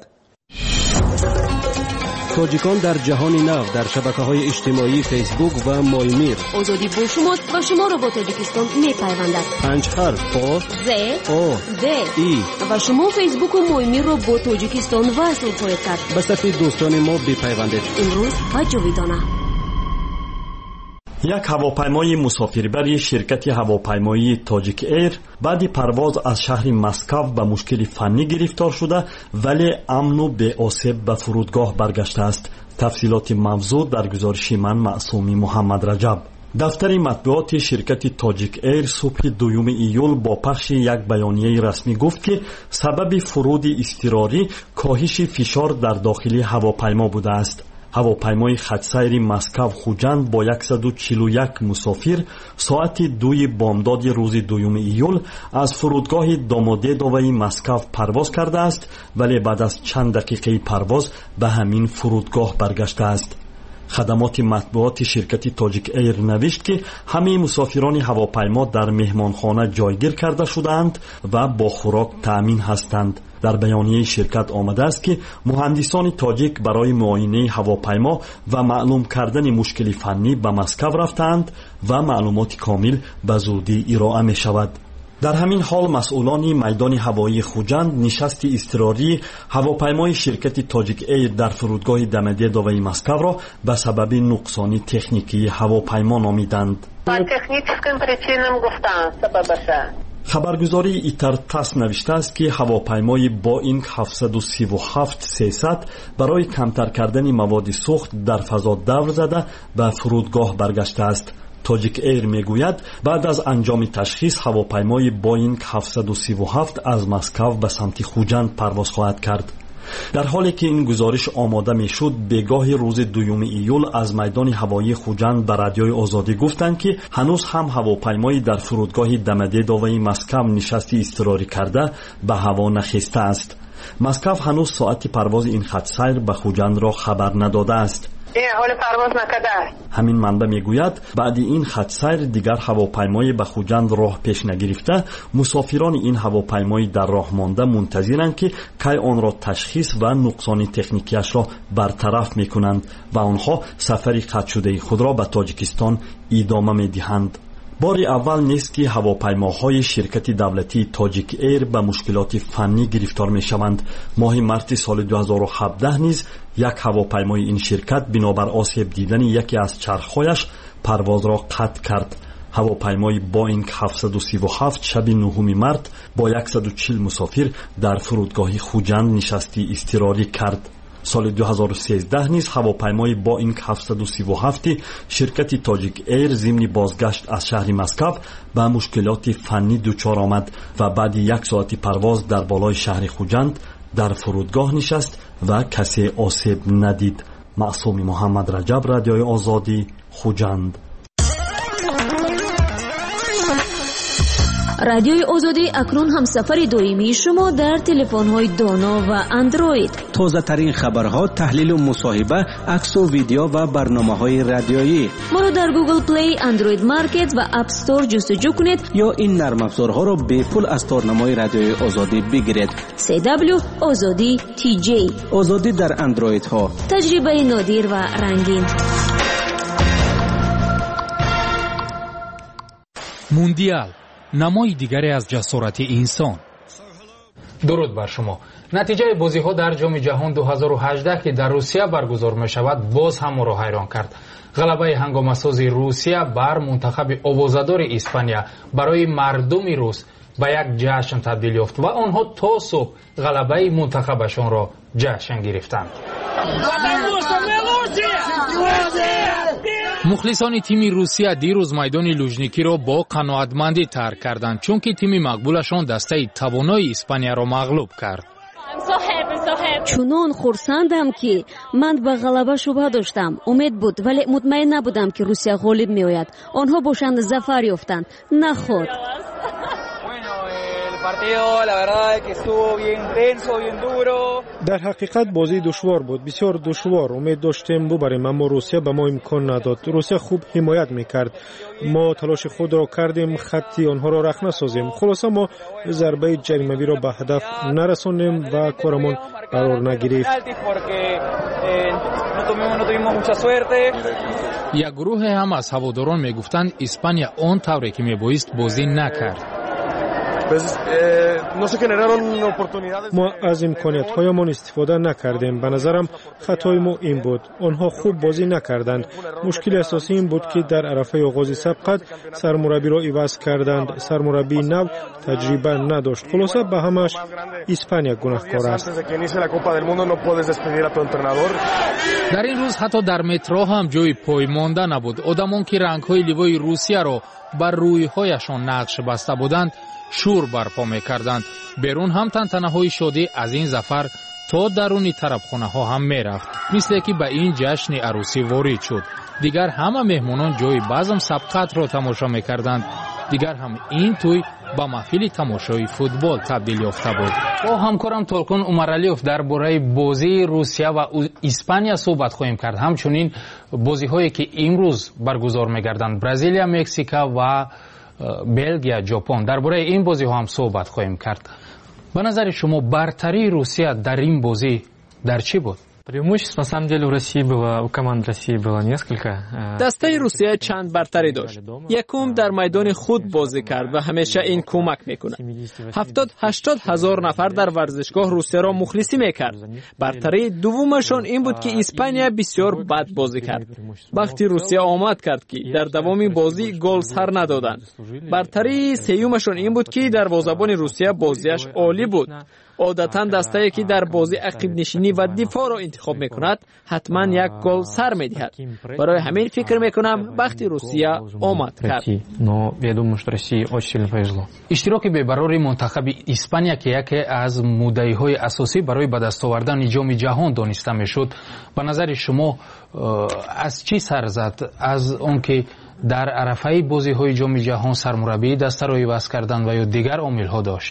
تاجیکان در جهان نو در شبکه‌های اجتماعی فیسبوک و مایمیر. آزادی با شماست و شما را با تاجیکستان می‌پیوندد. پنج حرف با ز او د ای و شما فیسبوک و مایمیر را با تاجیکستان وصل خواهید کرد. به صفحه دوستان ما بپیوندید. امروز و جاویدانه. یک هواپیمای مسافربری شرکت هواپیمایی تاجیک ایر بعد پرواز از شهر مسکو به مشکل فنی گرفتار شده ولی امن و بی آسیب به فرودگاه برگشته است. تفصیلات موضوع در گزارش من معصومی محمد رجب. دفتر مطبوعات شرکت تاجیک ایر صبح دوم ایول با پخش یک بیانیه رسمی گفت که سبب فرود اضطراری کاهش فشار در داخل هواپیما بوده است. هواپیمای خطسیر مسکو خوجند با صد و چهل و یک مسافر ساعت دوی بامداد روز دوم ایول از فرودگاه داموددوی مسکو پرواز کرده است ولی بعد از چند دقیقه پرواز به همین فرودگاه برگشته است. خدمات مطبوعات شرکت تاجیک ایر نوشت که همه مسافران هواپیما در مهمانخانه جایگیر کرده شدند و با خوراک تأمین هستند. در بیانیه شرکت آمده است که مهندسان تاجیک برای معاینه هواپیما و معلوم کردن مشکل فنی به مسکو رفتند و معلومات کامل به زودی ارائه می شود. در همین حال مسئولان میدان هوایی خوجند نشست اضطراری هواپیمای شرکت تاجیک ایر در فرودگاه دمدیدوی مسکو را به سبب نقصان تکنیکی هواپیما نامیدند. خبرگزاری ایترتاس نوشته است که هواپیمای بوئینگ هفتصد و سی و هفت سیصد برای کمتر کردن مواد سوخت در فضا دور زده به فرودگاه برگشته است. تاجیک ایر میگوید بعد از انجام تشخیص هواپیمای بوئینگ هفتصد و سی و هفت از مسکو به سمت خوجند پرواز خواهد کرد. در حالی که این گزارش آماده میشد، بگاه روز دوم ایول از میدان هوایی خوجند به رادیوی آزادی گفتند که هنوز هم هواپیمایی در فرودگاه دمدیدوی مسکو نشستی اضطراری کرده به هوا نخسته است. مسکو هنوز ساعت پرواز این خط سیر به خوجند را خبر نداده است. حال پرواز نکرده است. همین منبع میگوید بعد این خط سیر دیگر هواپیمای به خوجند راه پیش نگرفته. مسافران این هواپیمای در راه مانده منتظرند که کی آن را تشخیص و نقصان تکنیکیش را برطرف میکنند و آنها سفر قطع شده خود را به تاجیکستان ادامه میدهند. بار اول نیست که هواپیماهای شرکت دولتی تاجیک ایر به مشکلات فنی گرفتار می شوند. ماه مارس سال دو هزار و هفده نیز یک هواپیمای این شرکت بنابر آسیب دیدن یکی از چرخهایش پرواز را قطع کرد. هواپیمای بوئینگ هفتصد و سی و هفت شب نهم مارس با صد و چهل مسافر در فرودگاه خوجند نشستی اضطراری کرد. سال دو هزار و سیزده نیز هواپیمای بوئینگ هفتصد و سی و هفت شرکت تاجیک ایر ضمن بازگشت از شهر مسکو به مشکلات فنی دچار آمد و بعد یک ساعت پرواز در بالای شهر خوجند در فرودگاه نشست و کسی آسیب ندید. معصوم محمد رجب، رادیوی آزادی، خوجند. رادیوی آزادی اکنون هم سفر دائمی شما در تلفن‌های دانا و اندروید. تازه ترین خبرها، تحلیل و مصاحبه، عکس و ویدیو و برنامه‌های رادیویی. ما را در گوگل پلی، اندروید مارکت و اپ استور جستجو کنید یا این نرم افزارها را به پول از تارنمای رادیوی آزادی بگیرید. سی دبلیو آزادی تی جی. آزادی در اندروید ها. تجربه نادر و رنگین. موندیال، نمای دیگری از جسارت انسان. درود بر شما. نتیجه بازی‌ها در جام جهان دو هزار و هجده که در روسیه برگزار می‌شود باز هم ما را حیران کرد. غلبه هنگامه‌ساز روسیه بر منتخب آوازه‌دار اسپانیا برای مردم روس به یک جشن تبدیل یافت و آنها تا صبح غلبه منتخبشان را جشن گرفتند. مخلصان تیم روسیه دیروز میدان لوژنیکی را با قناعتمندی ترک کردند چون که تیم مقبولشان دسته توانای اسپانیا را مغلوب کرد. چنان خرسندم که من به غلبه شبه داشتم. امید بود ولی مطمئن نبودم که روسیه غالب می آید. آنها باشند ظفر یافتند، نه خود. در حقیقت بازی دشوار بود، بسیار دشوار. امید داشتیم ببریم اما روسیه به ما امکان نداد. روسیه خوب حمایت میکرد. ما تلاش خود را کردیم خطی آنها را رخ نسازیم. خلاصه ما ضربه جریمه‌ای را به هدف نرساندیم و کارمان قرار نگرفت. یک گروه هم از هواداران میگفتند اسپانیا آن طوری که میبایست بازی نکرد. ما از امکانیت‌هایمان استفاده نکردیم. به نظرم خطای ما این بود. آنها خوب بازی نکردند. مشکل اساسی این بود که در عرفه آغاز سبقت سرمربی را عوض کردند. سرمربی نو تجربه نداشت. خلاصه به همش اسپانیا گناهکار است. در این روز حتی در مترو هم جای پای مانده نبود. آدمان که رنگ‌های لیوای روسیه را بر روی‌هایشان نقش بسته بودند شور برپا می‌کردند. بیرون هم تنتنه‌های شادی از این ظفر تا درونی طربخانه‌ها هم می‌رفت. مثل که به این جشن عروسی وارد شد. دیگر همه مهمانان جای بزم سبقت را تماشا می‌کردند. дигар ҳам ин тӯй ба маҳфили тамошои футбол табдил ёфта буд. бо ҳамкорам толқун умаралиев дар бораи бозии русия ва испания суҳбат хоҳем кард. ҳамчунин бозиҳое ки имрӯз баргузор мегарданд, бразилия, мексика ва белгия, ҷопон. дар бораи ин бозиҳо ҳам суҳбат хоҳем кард. ба назари шумо бартарии русия дар ин бозӣ дар чӣ буд? Преимуществ на самом деле у России было, у команд России было несколько. Дастаи Русия чанд бартарӣ дошт. Якум дар майдони худ бозӣ кард ва ҳамеша ин кӯмак мекунад. ҳафтод ҳаштод ҳазор нафар дар варзишгоҳ Русияро мухлисӣ мекард. Бартарии дуввумашон ин буд ки Испания бисёр бад бозӣ кард. вақти Русия омад кард ки дар давоми бозӣ гол сар надоданд. Бартарии сеюмашон ин буд ки дарвозабони Русия бозиаш олӣ буд. одатан дастае ки дар бозӣ ақибнишинӣ ва дифоъро интихоб мекунад, ҳатман як гол сар медиҳад. барои ҳамин фикр мекунам вақти Русия омад кард. Но я думаю, что России очень сильно повезло. иштироки бебарори мунтахаби Испания ки яке аз муддаиҳои асосӣ барои ба даст овардани ҷоми ҷаҳон дониста мешуд, ба назари шумо аз чӣ сар зад? Аз он ки дар арафаи бозиҳои ҷоми ҷаҳон сармураббии дастаро иваз кардан ва ё дигар омилҳо дошт?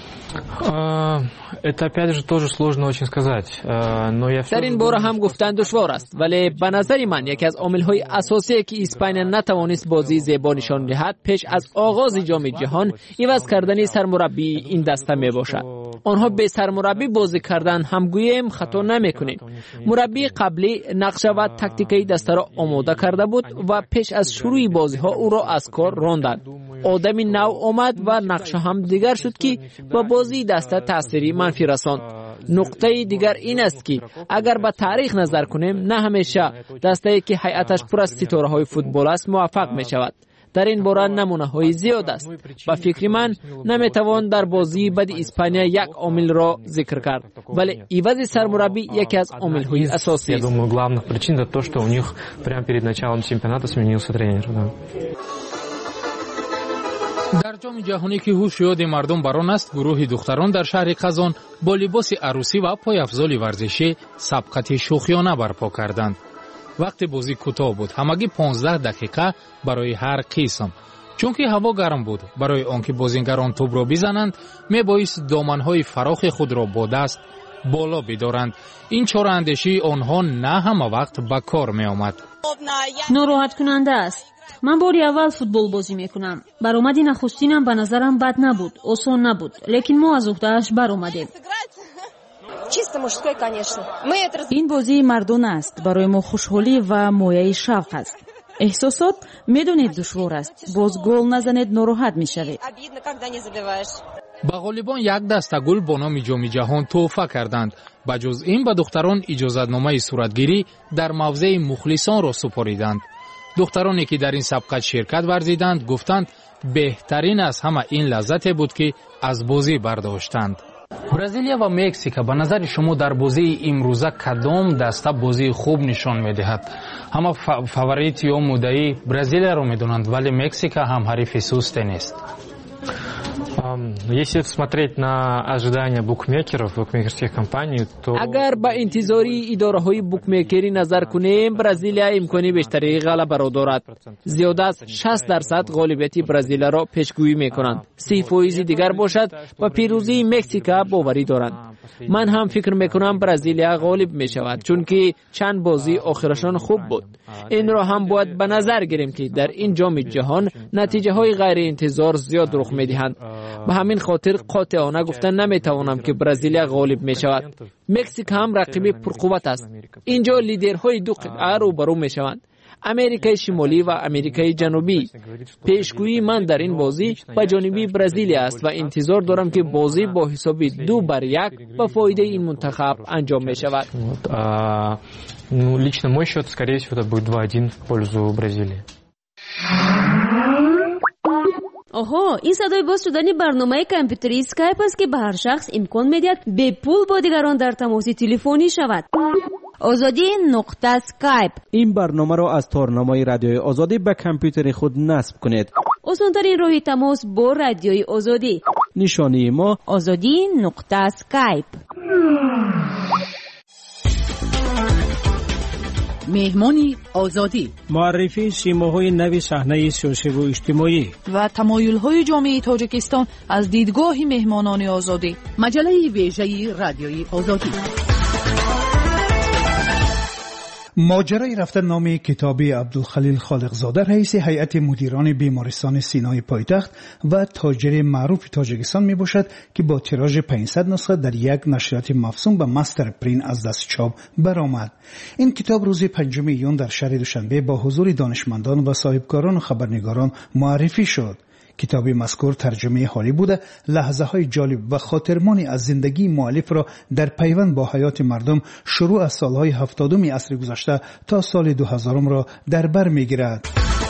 Это опять же тоже сложно очень сказать. Но я дар ин бора ҳам гуфтан душвор аст, вале ба назари ман яке аз омилҳои асосие ки Испания натавонист бозии зебо нишон диҳад, пеш аз оғози ҷоми ҷаҳон иваз кардани сармураббии ин даста мебошад. онҳо бе сармураббӣ бозӣ кардан ҳам гӯем хато намекунем. мураббии қаблӣ нақша ва тактикаи дастаро омода карда буд ва пеш аз шурӯи бозиҳо ӯро аз кор ронданд. одами нав омад ва нақша ҳам дигар шуд ки ба бозии даста таъсири манфӣ расонд. нуқтаи дигар ин аст ки агар ба таърих назар кунем, на ҳамеша дастае ки ҳайаташ пур аз ситораҳои футбол аст муваффақ мешавад. дар ин бора намунаҳои зиёд аст. ба фикри ман наметавон дар бозии бади Испания як омилро зикр кард, вале ивази сармураббӣ яке аз омилҳои асосӣ аст. Я думаю, главных причин это то, что у них прямо перед началом чемпионата сменился тренер. Да. дар ҷоми ҷаҳонӣ ки ҳуш ёди мардум бар он аст, гурӯҳи духтарон дар шаҳри қазон бо либоси арӯсӣ ва пойафзоли варзишӣ сабқати шӯхиёна барпо карданд. вақти бозӣ кӯтоҳ буд, ҳамагӣ понздаҳ дақиқа барои ҳар қисм. чунки ҳаво гарм буд, барои он ки бозингарон тӯбро бизананд, мебоист доманҳои фарохи худро бо даст боло бидоранд. ин чораандешии онҳо на ҳама вақт ба кор меомад. нороҳаткунанда аст. ман бори аввал футбол бозӣ мекунам. баромади нахустинам ба назарам бад набуд, осон набуд, лекин мо аз уҳдааш баромадем. ин бозии мардона аст. барои мо хушҳолӣ ва мояи шавқ аст. эҳсосот медонед душвор аст. боз гол назанед нороҳат мешавед. ба ғолибон як даста гул бо номи ҷоми ҷаҳон тӯҳфа карданд. ба ҷуз ин ба духтарон иҷозатномаи суратгирӣ дар мавзеи мухлисонро супориданд. духтароне ки дар ин сабқат ширкат варзиданд, гуфтанд беҳтарин аз ҳама ин лаззате буд ки аз бозӣ бардоштанд. бразилия ва мексика, ба назари шумо дар бозии имрӯза кадом даста бозии хуб нишон медиҳад? ҳама фаворит ё муддаӣ бразилияро медонанд, вале мексика ҳам ҳарифи сусте нест. Если смотреть на ожидания букмекеров, букмекерских компаний, то... Агар ба интизори идораҳои букмекерӣ назар кунем, Бразилия имкони бештари ғалабаро дорад. Зиёда аз шаст дарсад ғолибияти Бразилияро пешгӯӣ мекунанд. си фоизи дигар бошад, ба пирӯзии Мексика боварӣ доранд. ман ҳам фикр мекунам Бразилия ғолиб мешавад, чунки чанд бозии охирашон хуб буд. инро ҳам бояд ба назар гирем ки дар ин ҷоми ҷаҳон натиҷаҳои ғайриинтизор зиёд рух медиҳанд. ба ҳамин хотир қотеона гуфта наметавонам ки Бразилия ғолиб мешавад. Мексика ҳам рақиби пурқувват аст. инҷо лидерҳои ду қитъа рӯбарӯ мешаванд. америкаи шимолӣ ва америкаи ҷанубӣ. пешгӯии ман дар ин бозӣ ба ҷониби Бразилия аст ва интизор дорам ки бозӣ бо ҳисоби ду бар як ба фоидаи ин мунтахаб анҷом мешавад. Ну, лично мой счет, скорее всего, это будет два один в пользу Бразилии. оҳо, ин садои боз шудани барномаи компютери скайп аст ки ба ҳар шахс имкон медиҳад бепул бо дигарон дар тамоси телефонӣ шавад. озодӣ нуқта скайп. ин барномаро аз торнамои радиои озодӣ ба компютери худ насб кунед. осонтарин роҳи тамос бо радиои озодӣ. нишонии мо озодӣ нуқта скайп. مهمانی آزادی، معرفی سیماهای نوی صحنه سیاسی و اجتماعی و تمایل‌های جامعه تاجیکستان از دیدگاه مهمانان آزادی. مجله ویژه رادیوی آزادی. ماجرای رفتن نام کتابی عبدالخلیل خالقزاده رئیس هیئت مدیران بیمارستان سینای پایتخت و تاجر معروف تاجیکستان می باشد که با تیراژ پانصد نسخه در یک نشریات مفصول به مستر پرین از دست چاپ برآمد. این کتاب روز پنجم ایون در شهر دوشنبه با حضور دانشمندان و صاحبکاران و خبرنگاران معرفی شد. کتاب مذکور ترجمه حالی بوده، لحظه های جالب و خاطرمانی از زندگی مؤلف را در پیوند با حیات مردم شروع از سالهای هفتادم عصر گذشته تا سال دو هزارم را در بر میگیرد.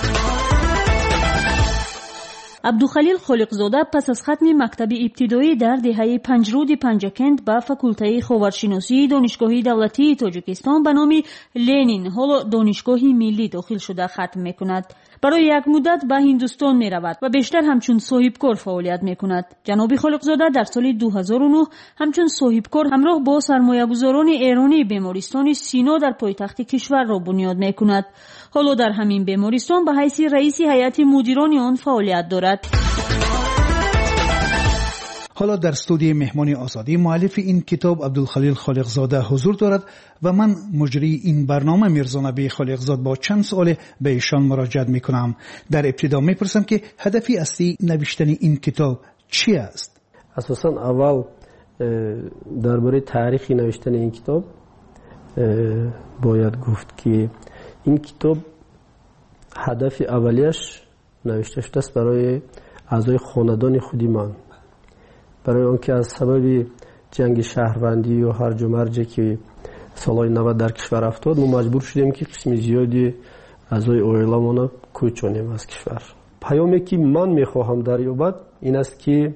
عبدالخلیل خالقزاده پس از ختم مکتب ابتدایی در دهه پنجرود پنجکند به فاکولته خاورشناسی دانشگاه دولتی تاجیکستان به نام لنین حالا دانشگاه ملی داخل شده ختم میکند. برای یک مدت به هندوستان می رود و بیشتر همچون صاحبکار فعالیت می کند. جناب خالقزاده در سال دو هزار و نه همچون صاحبکار همراه با سرمایه‌گذاران ایرانی بیمارستان سینا در پایتخت کشور را بنیاد می کند. حالا در همین بیمارستان به حیث رئیس هیئت مدیران آن فعالیت دارد. حالا در استودیوی مهمانی آزادی مؤلف این کتاب عبدالخلیل خالقزاده حضور دارد و من مجری این برنامه میرزا نبی خالقزاده با چند سوال به ایشان مراجعه میکنم. در ابتدا میپرسم که هدفی اصلی نوشتن این کتاب چی است؟ اساساً اول درباره تاریخ نوشتن این کتاب باید گفت که این کتاب هدف اولیش نوشته شده است برای اعضای خاندان خودی من، برای آنکه از سبب جنگ شهروندی و هرج و مرجی که سالهای نود در کشور افتاد ما مجبور شدیم که قسم زیادی اعضای عائله‌مان کوچانیم از کشور. پیامی که من میخواهم دریابد این است که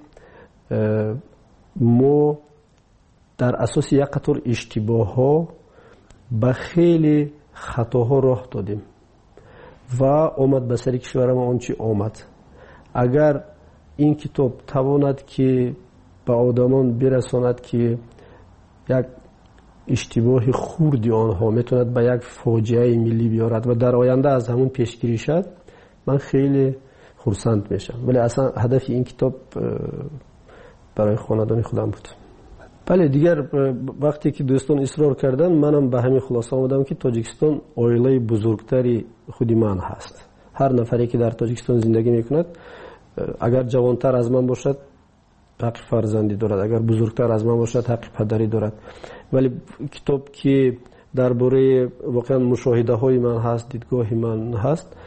ما در اساس یک قطار اشتباه ها به خیلی خطاها راه دادیم و آمد به سر کشور ما آنچه آمد. اگر این کتاب تواند که به آدمان برساند که یک اشتباه خوردی آنها میتوند به یک فاجعه ملی بیارد و در آینده از همون پیشگیری شد، من خیلی خرسند میشم. ولی اصلا هدف این کتاب برای خاندان خودم بود. بله دیگر وقتی که دوستان اصرار کردن منم به همین خلاصه آمدم که تاجیکستان عائله بزرگتری خودی من هست. هر نفری که در تاجیکستان زندگی میکند اگر جوانتر از من باشد حق فرزندی دارد، اگر بزرگتر از من باشد حق پدری دارد. ولی کتاب که درباره واقعا مشاهده های من هست، دیدگاه من هست،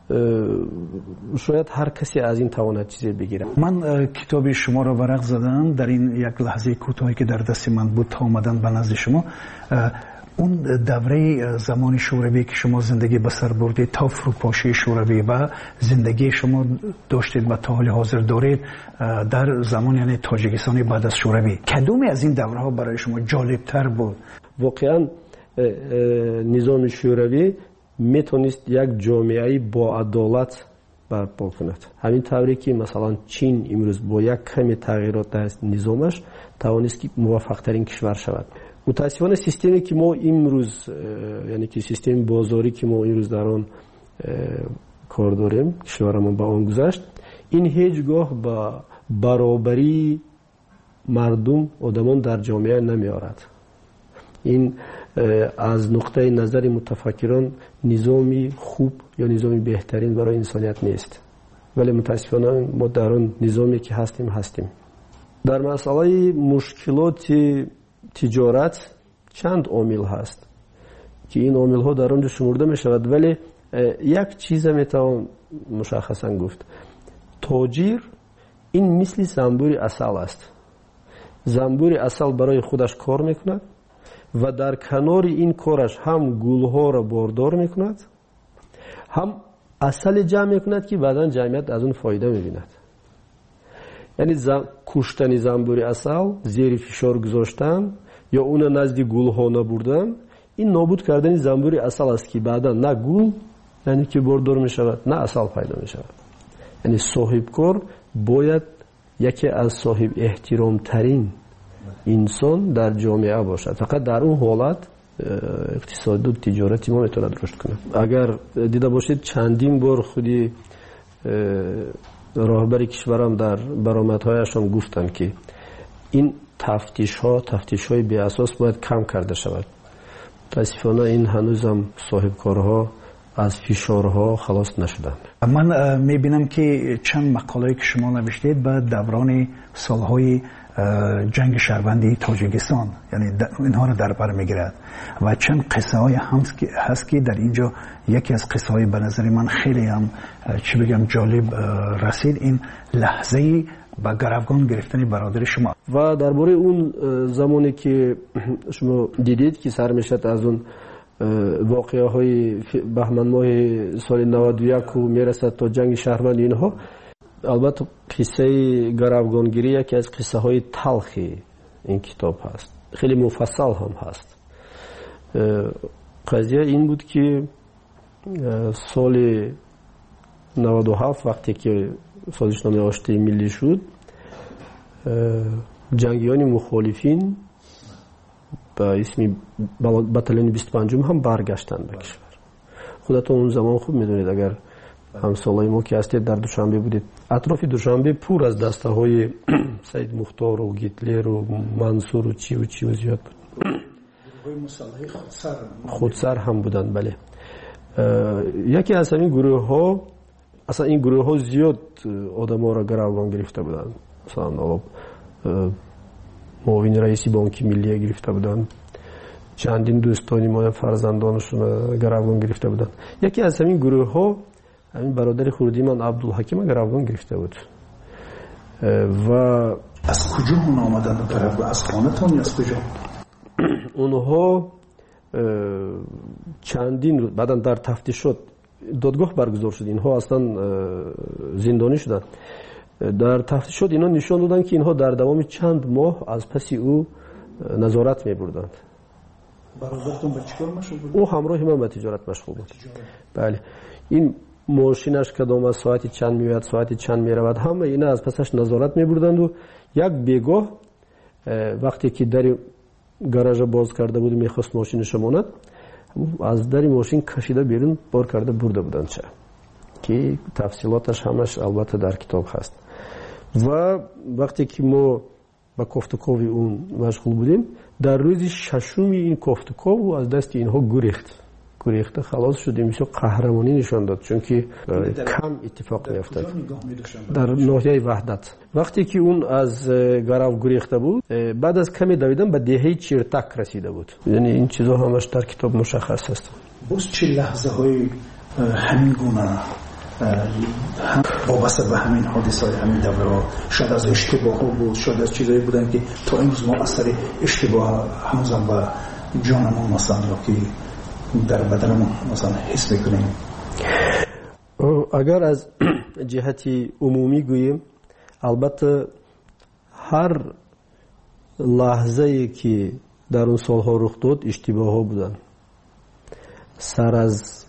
شاید هر کسی از این تواند چیزی بگیره. من کتاب شما را ورق زدم در این یک لحظه کوتاهی که در دست من بود تا آمدن به نزد شما. اون دوره زمان شوروی که شما زندگی به سر بردید تا فروپاشی شوروی و زندگی شما داشتید و تا حال حاضر دارید در زمان یعنی تاجیکستان بعد از شوروی، کدومی از این دوره ها برای شما جالب تر بود؟ واقعا نظام شوروی میتونست یک جامعه با عدالت برپا کند. همین طوری که مثلا چین امروز با یک کمی تغییرات در نظامش توانست که موفق ترین کشور شود. متاسفانه سیستمی که ما امروز یعنی که سیستم بازاری که ما امروز در آن کار داریم، کشورمون با آن گذشت، این هیچگاه با برابری مردم آدمان در جامعه نمیارد. این از نقطه نظر متفکران نظامی خوب یا نظامی بهترین برای انسانیت نیست. ولی متاسفانه ما در آن نظامی که هستیم هستیم. در مسئله مشکلات تجارت چند عامل هست که این عامل ها در آنجا شمرده می شود، ولی یک چیز می توان مشخصا گفت. تاجر این مثل زنبور عسل است. زنبور عسل برای خودش کار می کند و در کنار این کارش هم گل ها را باردار می کند، هم عسل جمع می کند که بعدا جمعیت از اون فایده می بیند. یعنی زم... کشتن زنبور عسل، زیر فشار گذاشتن یا اون نزد گل ها نبردن، این نابود کردن زنبور عسل است که بعدا نه گل یعنی که باردار می شود نه عسل پیدا می شود. یعنی صاحب کار باید یکی از صاحب احترام ترین انسان در جامعه باشد. فقط در اون حالت اقتصاد و تجارتی ما میتونه رشد کنه. اگر دیده باشید چندین بار خودی راهبر کشورم در برآمدهایشان گفتن که این تفتیش ها تفتیش های بی اساس باید کم کرده شود. متاسفانه این هنوزم صاحب کارها از فشارها خلاص نشدند. من میبینم که چند مقاله که شما نوشتید به دوران سالهای جنگ شهروندی تاجیکستان، یعنی اینها رو در بر میگیرد و چند قصه های هست که در اینجا یکی از قصه های به نظر من خیلی هم چی بگم جالب رسید، این لحظه با گروگان گرفتن برادر شما. و درباره اون زمانی که شما دیدید که سر میشد از اون واقعه های بهمن ماه سال نود و یک و میرسد تا جنگ شهروند اینها، البته قصه گروگانگیری یکی از قصه های تلخی این کتاب هست، خیلی مفصل هم هست. قضیه این بود که سال نود و هفت وقتی که سازشنامه آشتی ملی شد، جنگیان مخالفین با اسم بتالین بیست و پنج هم برگشتند به کشور. خودتون اون زمان خوب میدونید، اگر همسالای ما که هستید در دوشنبه بودید، اطراف دوشنبه پر از دسته های سید مختار و گیتلر و منصور و چی و چی و زیاد بود. خودسر هم بودند. بله. یکی از همین گروه ها، اصلا این گروه ها زیاد آدم ها را گروگان گرفته بودند. مثلا معاون رئیسی بانک ملی گرفته بودند، چندین دوستانی ما فرزندانشون گروگان گرفته بودند. یکی از همین گروه ها همین برادر خردی من عبدالحکیم گروگان گرفته بود. و از کجا اون آمدند گروگان؟ از خانه‌تان یا از کجا؟ اونها چندین روز بعداً در تفتیشات دادگاه برگزار شد، اینها اصلا زندانی شدند. در تفتیشات اینا نشان دادند که اینها در دوام چند ماه از پس او نظارت می‌بردند. برادرتون به چیکار مشغول بود؟ او همراه من به تجارت مشغول بود. بله. این ماشینش کدام از ساعتی چند میاد، ساعتی چند میرود، همه اینا از پسش نظارت می‌بردند. و یک بیگاه وقتی که در گاراژ باز کرده بود میخواست ماشینش بماند، از در ماشین کشیده بیرون بار کرده برده بودند چه که تفصیلاتش همش البته در کتاب هست. و وقتی که ما با کوفتکوی اون مشغول بودیم، در روز ششم این کوفتکو از دست اینها گریخت گریخته خلاص شدیم. میشه قهرمانی نشان داد، چون که کم اتفاق میافتاد در ناحیه وحدت. وقتی که اون از گرو گریخته بود، بعد از کمی دویدن به دهه چیرتک رسیده بود. یعنی این چیزا همش در کتاب مشخص هست. باز چه لحظه های همین گونه هم وابسته به همین حادثه های همین دوره ها، شاید از اشتباه ها بود، شاید از چیزایی بودن که تا امروز ما اثر اشتباه هنوزم به جانمون مثلا را که در بدنمون مثلا حس میکنیم. اگر از جهتی عمومی گوییم، البته هر لحظه ای که در اون سالها رخ داد اشتباه ها بودن. سر از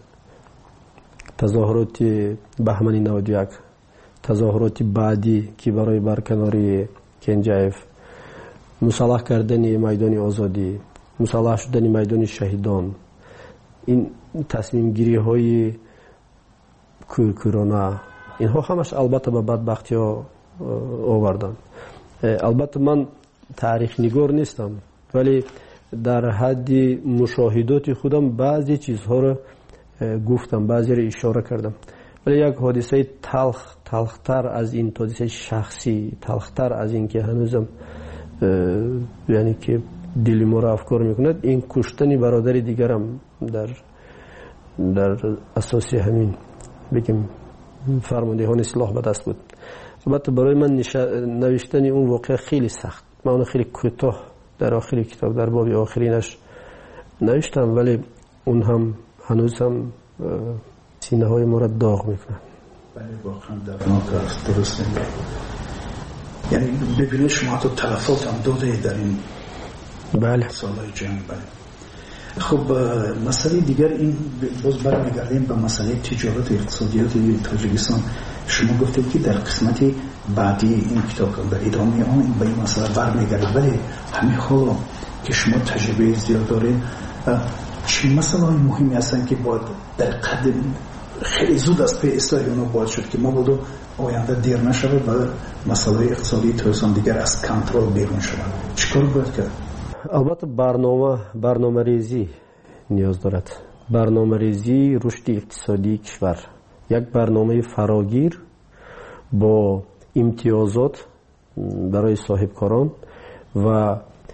تظاهرات بهمن نود و یک، تظاهرات بعدی که برای برکناری کنجایف، مسلح کردن میدان آزادی، مسلح شدن میدان شهیدان، این تصمیم گیری های کورکورانه، اینها همش البته به بدبختی ها آوردن. البته من تاریخ نگار نیستم، ولی در حد مشاهدات خودم بعضی چیزها رو گفتم، بعضی رو اشاره کردم. ولی یک حادثه تلخ تلختر از این، حادثه شخصی تلختر از این که هنوزم یعنی که دل ما را افکار میکند، این کشتن برادر دیگرم در در اساس همین بگم فرماندهان سلاح به دست بود. البته برای من نوشتن اون واقعه خیلی سخت، من اون خیلی کوتاه در آخر کتاب در باب آخرینش نوشتم، ولی اون هم هنوز هم سینه های ما را داغ میکنه. بله واقعا دردناک است، درسته. یعنی ببینید شما تو تلفات هم داده در این بله سالهای جنگ. بله. خب مسئله دیگر این، باز برمیگردیم به مسئله تجارت و اقتصادیات تاجیکستان. شما گفتید که در قسمت بعدی این کتاب در ادامه آن به این مسئله برمیگردید، ولی همین حالا که شما تجربه زیاد دارین، چه مسائل مهمی هستن که باید در قدم خیلی زود از پی اصلاح اونا باید شد که ما بودو آینده دیر نشود و مسائل اقتصادی توسان دیگر از کنترل بیرون شود؟ چیکار باید کرد؟ البته برنامه برنامه ریزی نیاز دارد. برنامه ریزی رشد اقتصادی کشور، یک برنامه فراگیر با امتیازات برای صاحبکاران و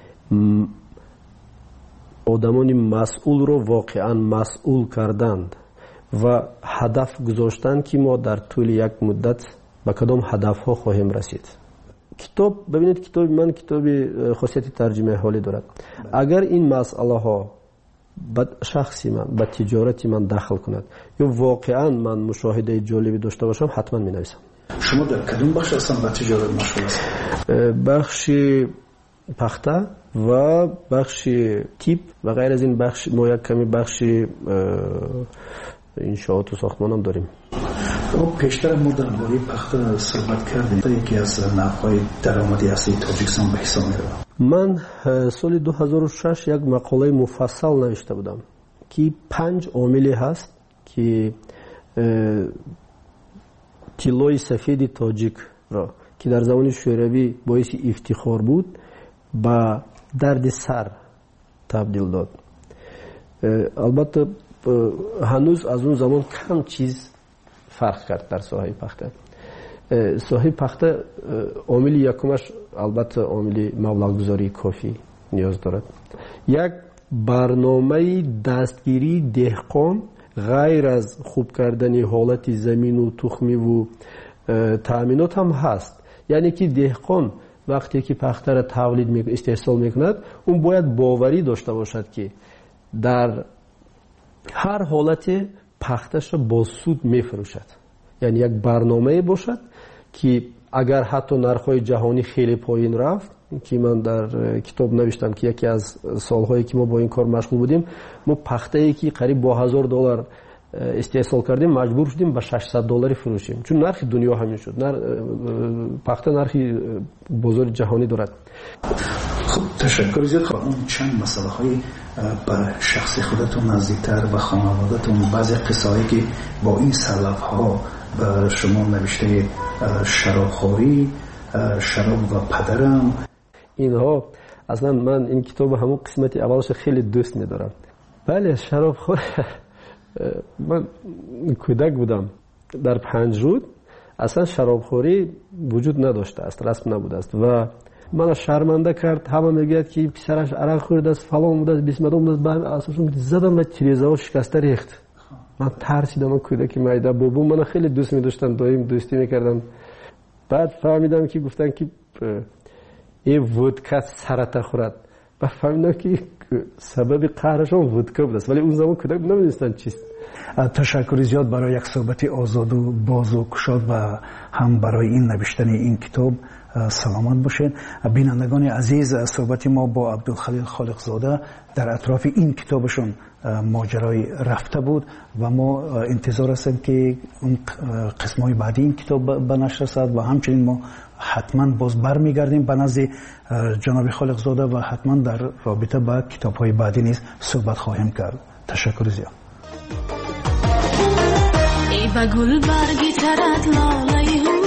آدمان مسئول رو واقعا مسئول کردند و هدف گذاشتند که ما در طول یک مدت به کدام هدف ها خواهیم رسید. کتاب ببینید، کتاب من کتاب خاصیت ترجمه حالی دارد. اگر این مسئله ها به شخصی من، به تجارتی من دخل کند یا واقعا من مشاهده جالبی داشته باشم، حتما می نویسم. شما در کدوم بخش اصلا به تجارت مشغول هستید؟ بخش پخته و بخش تیپ و غیر از این بخش، ما یک کمی بخش انشاءات و ساختمان هم داریم. پیشتر ما درباره پخته صحبت کردیم. یکی از نحوهای درآمدی اصلی تاجیکستان به حساب می‌رود. من سال دو هزار و شش یک مقاله مفصل نوشته بودم که پنج عاملی هست که طلای سفید تاجیک را که در زمان شوروی باعث افتخار بود به درد سر تبدیل داد. البته هنوز از اون زمان کم چیز فرق کرد در ساحه پخته. ساحه پخته عامل یکمش البته عامل مبلغ‌گذاری کافی نیاز دارد. یک برنامه دستگیری دهقان غیر از خوب کردن حالت زمین و تخمی و تأمینات هم هست. یعنی که دهقان وقتی که پخته را تولید می استحصال میکند، اون باید باوری داشته باشد که در هر حالت پختش را با سود میفروشد. یعنی یک برنامه باشد که اگر حتی نرخ‌های جهانی خیلی پایین رفت، که من در کتاب نوشتم که یکی از سالهایی که ما با این کار مشغول بودیم، ما پخته‌ای که قریب با هزار دلار استحصال کردیم مجبور شدیم به ششصد دلاری فروشیم، چون نرخ دنیا همین شد. نر... پخته نرخی بازار جهانی دارد. خب تشکر زیاد. خب اون چند مسئله های به شخص خودتون نزدیکتر و خانوادتون، بعضی قصه‌ای که با این سلف ها به شما نوشته، شرابخوری، شراب و پدرم، اینها اصلا من این کتاب همون قسمت اولش خیلی دوست می‌دارم. بله شرابخور. من کودک بودم در پنج رود اصلا شرابخوری وجود نداشته است، رسم نبوده است و من شرمنده کرد. همه میگید که پسرش عرق خورده است، فلان بوده است، بیسمدام بوده است. بعد اساسا زدم به تیریزه و شکسته ریخت. من ترسیدم. کودک میده بابا من خیلی دوست می‌داشتن، دایم دوستی می‌کردم. بعد فهمیدم که گفتن که این ودکا سرطان خورد. و فهمیدم که سبب قهرشون ودکا بود است، ولی اون زمان کودک نمی‌دونستن چیست. تشکر زیاد برای یک صحبت آزاد و باز و گشاد و هم برای این نوشتن این کتاب. سلامت باشین. بینندگان عزیز، صحبت ما با عبدالخلیل خالقزاده در اطراف این کتابشون ماجرای رفته بود و ما انتظار هستیم که اون قسمای بعدی این کتاب به نشر رسد و همچنین ما حتما باز برمیگردیم به نزد جناب خالقزاده و حتما در رابطه با کتاب‌های بعدی نیز صحبت خواهیم کرد. تشکر زیاد. ای با گل برگی ترد لاله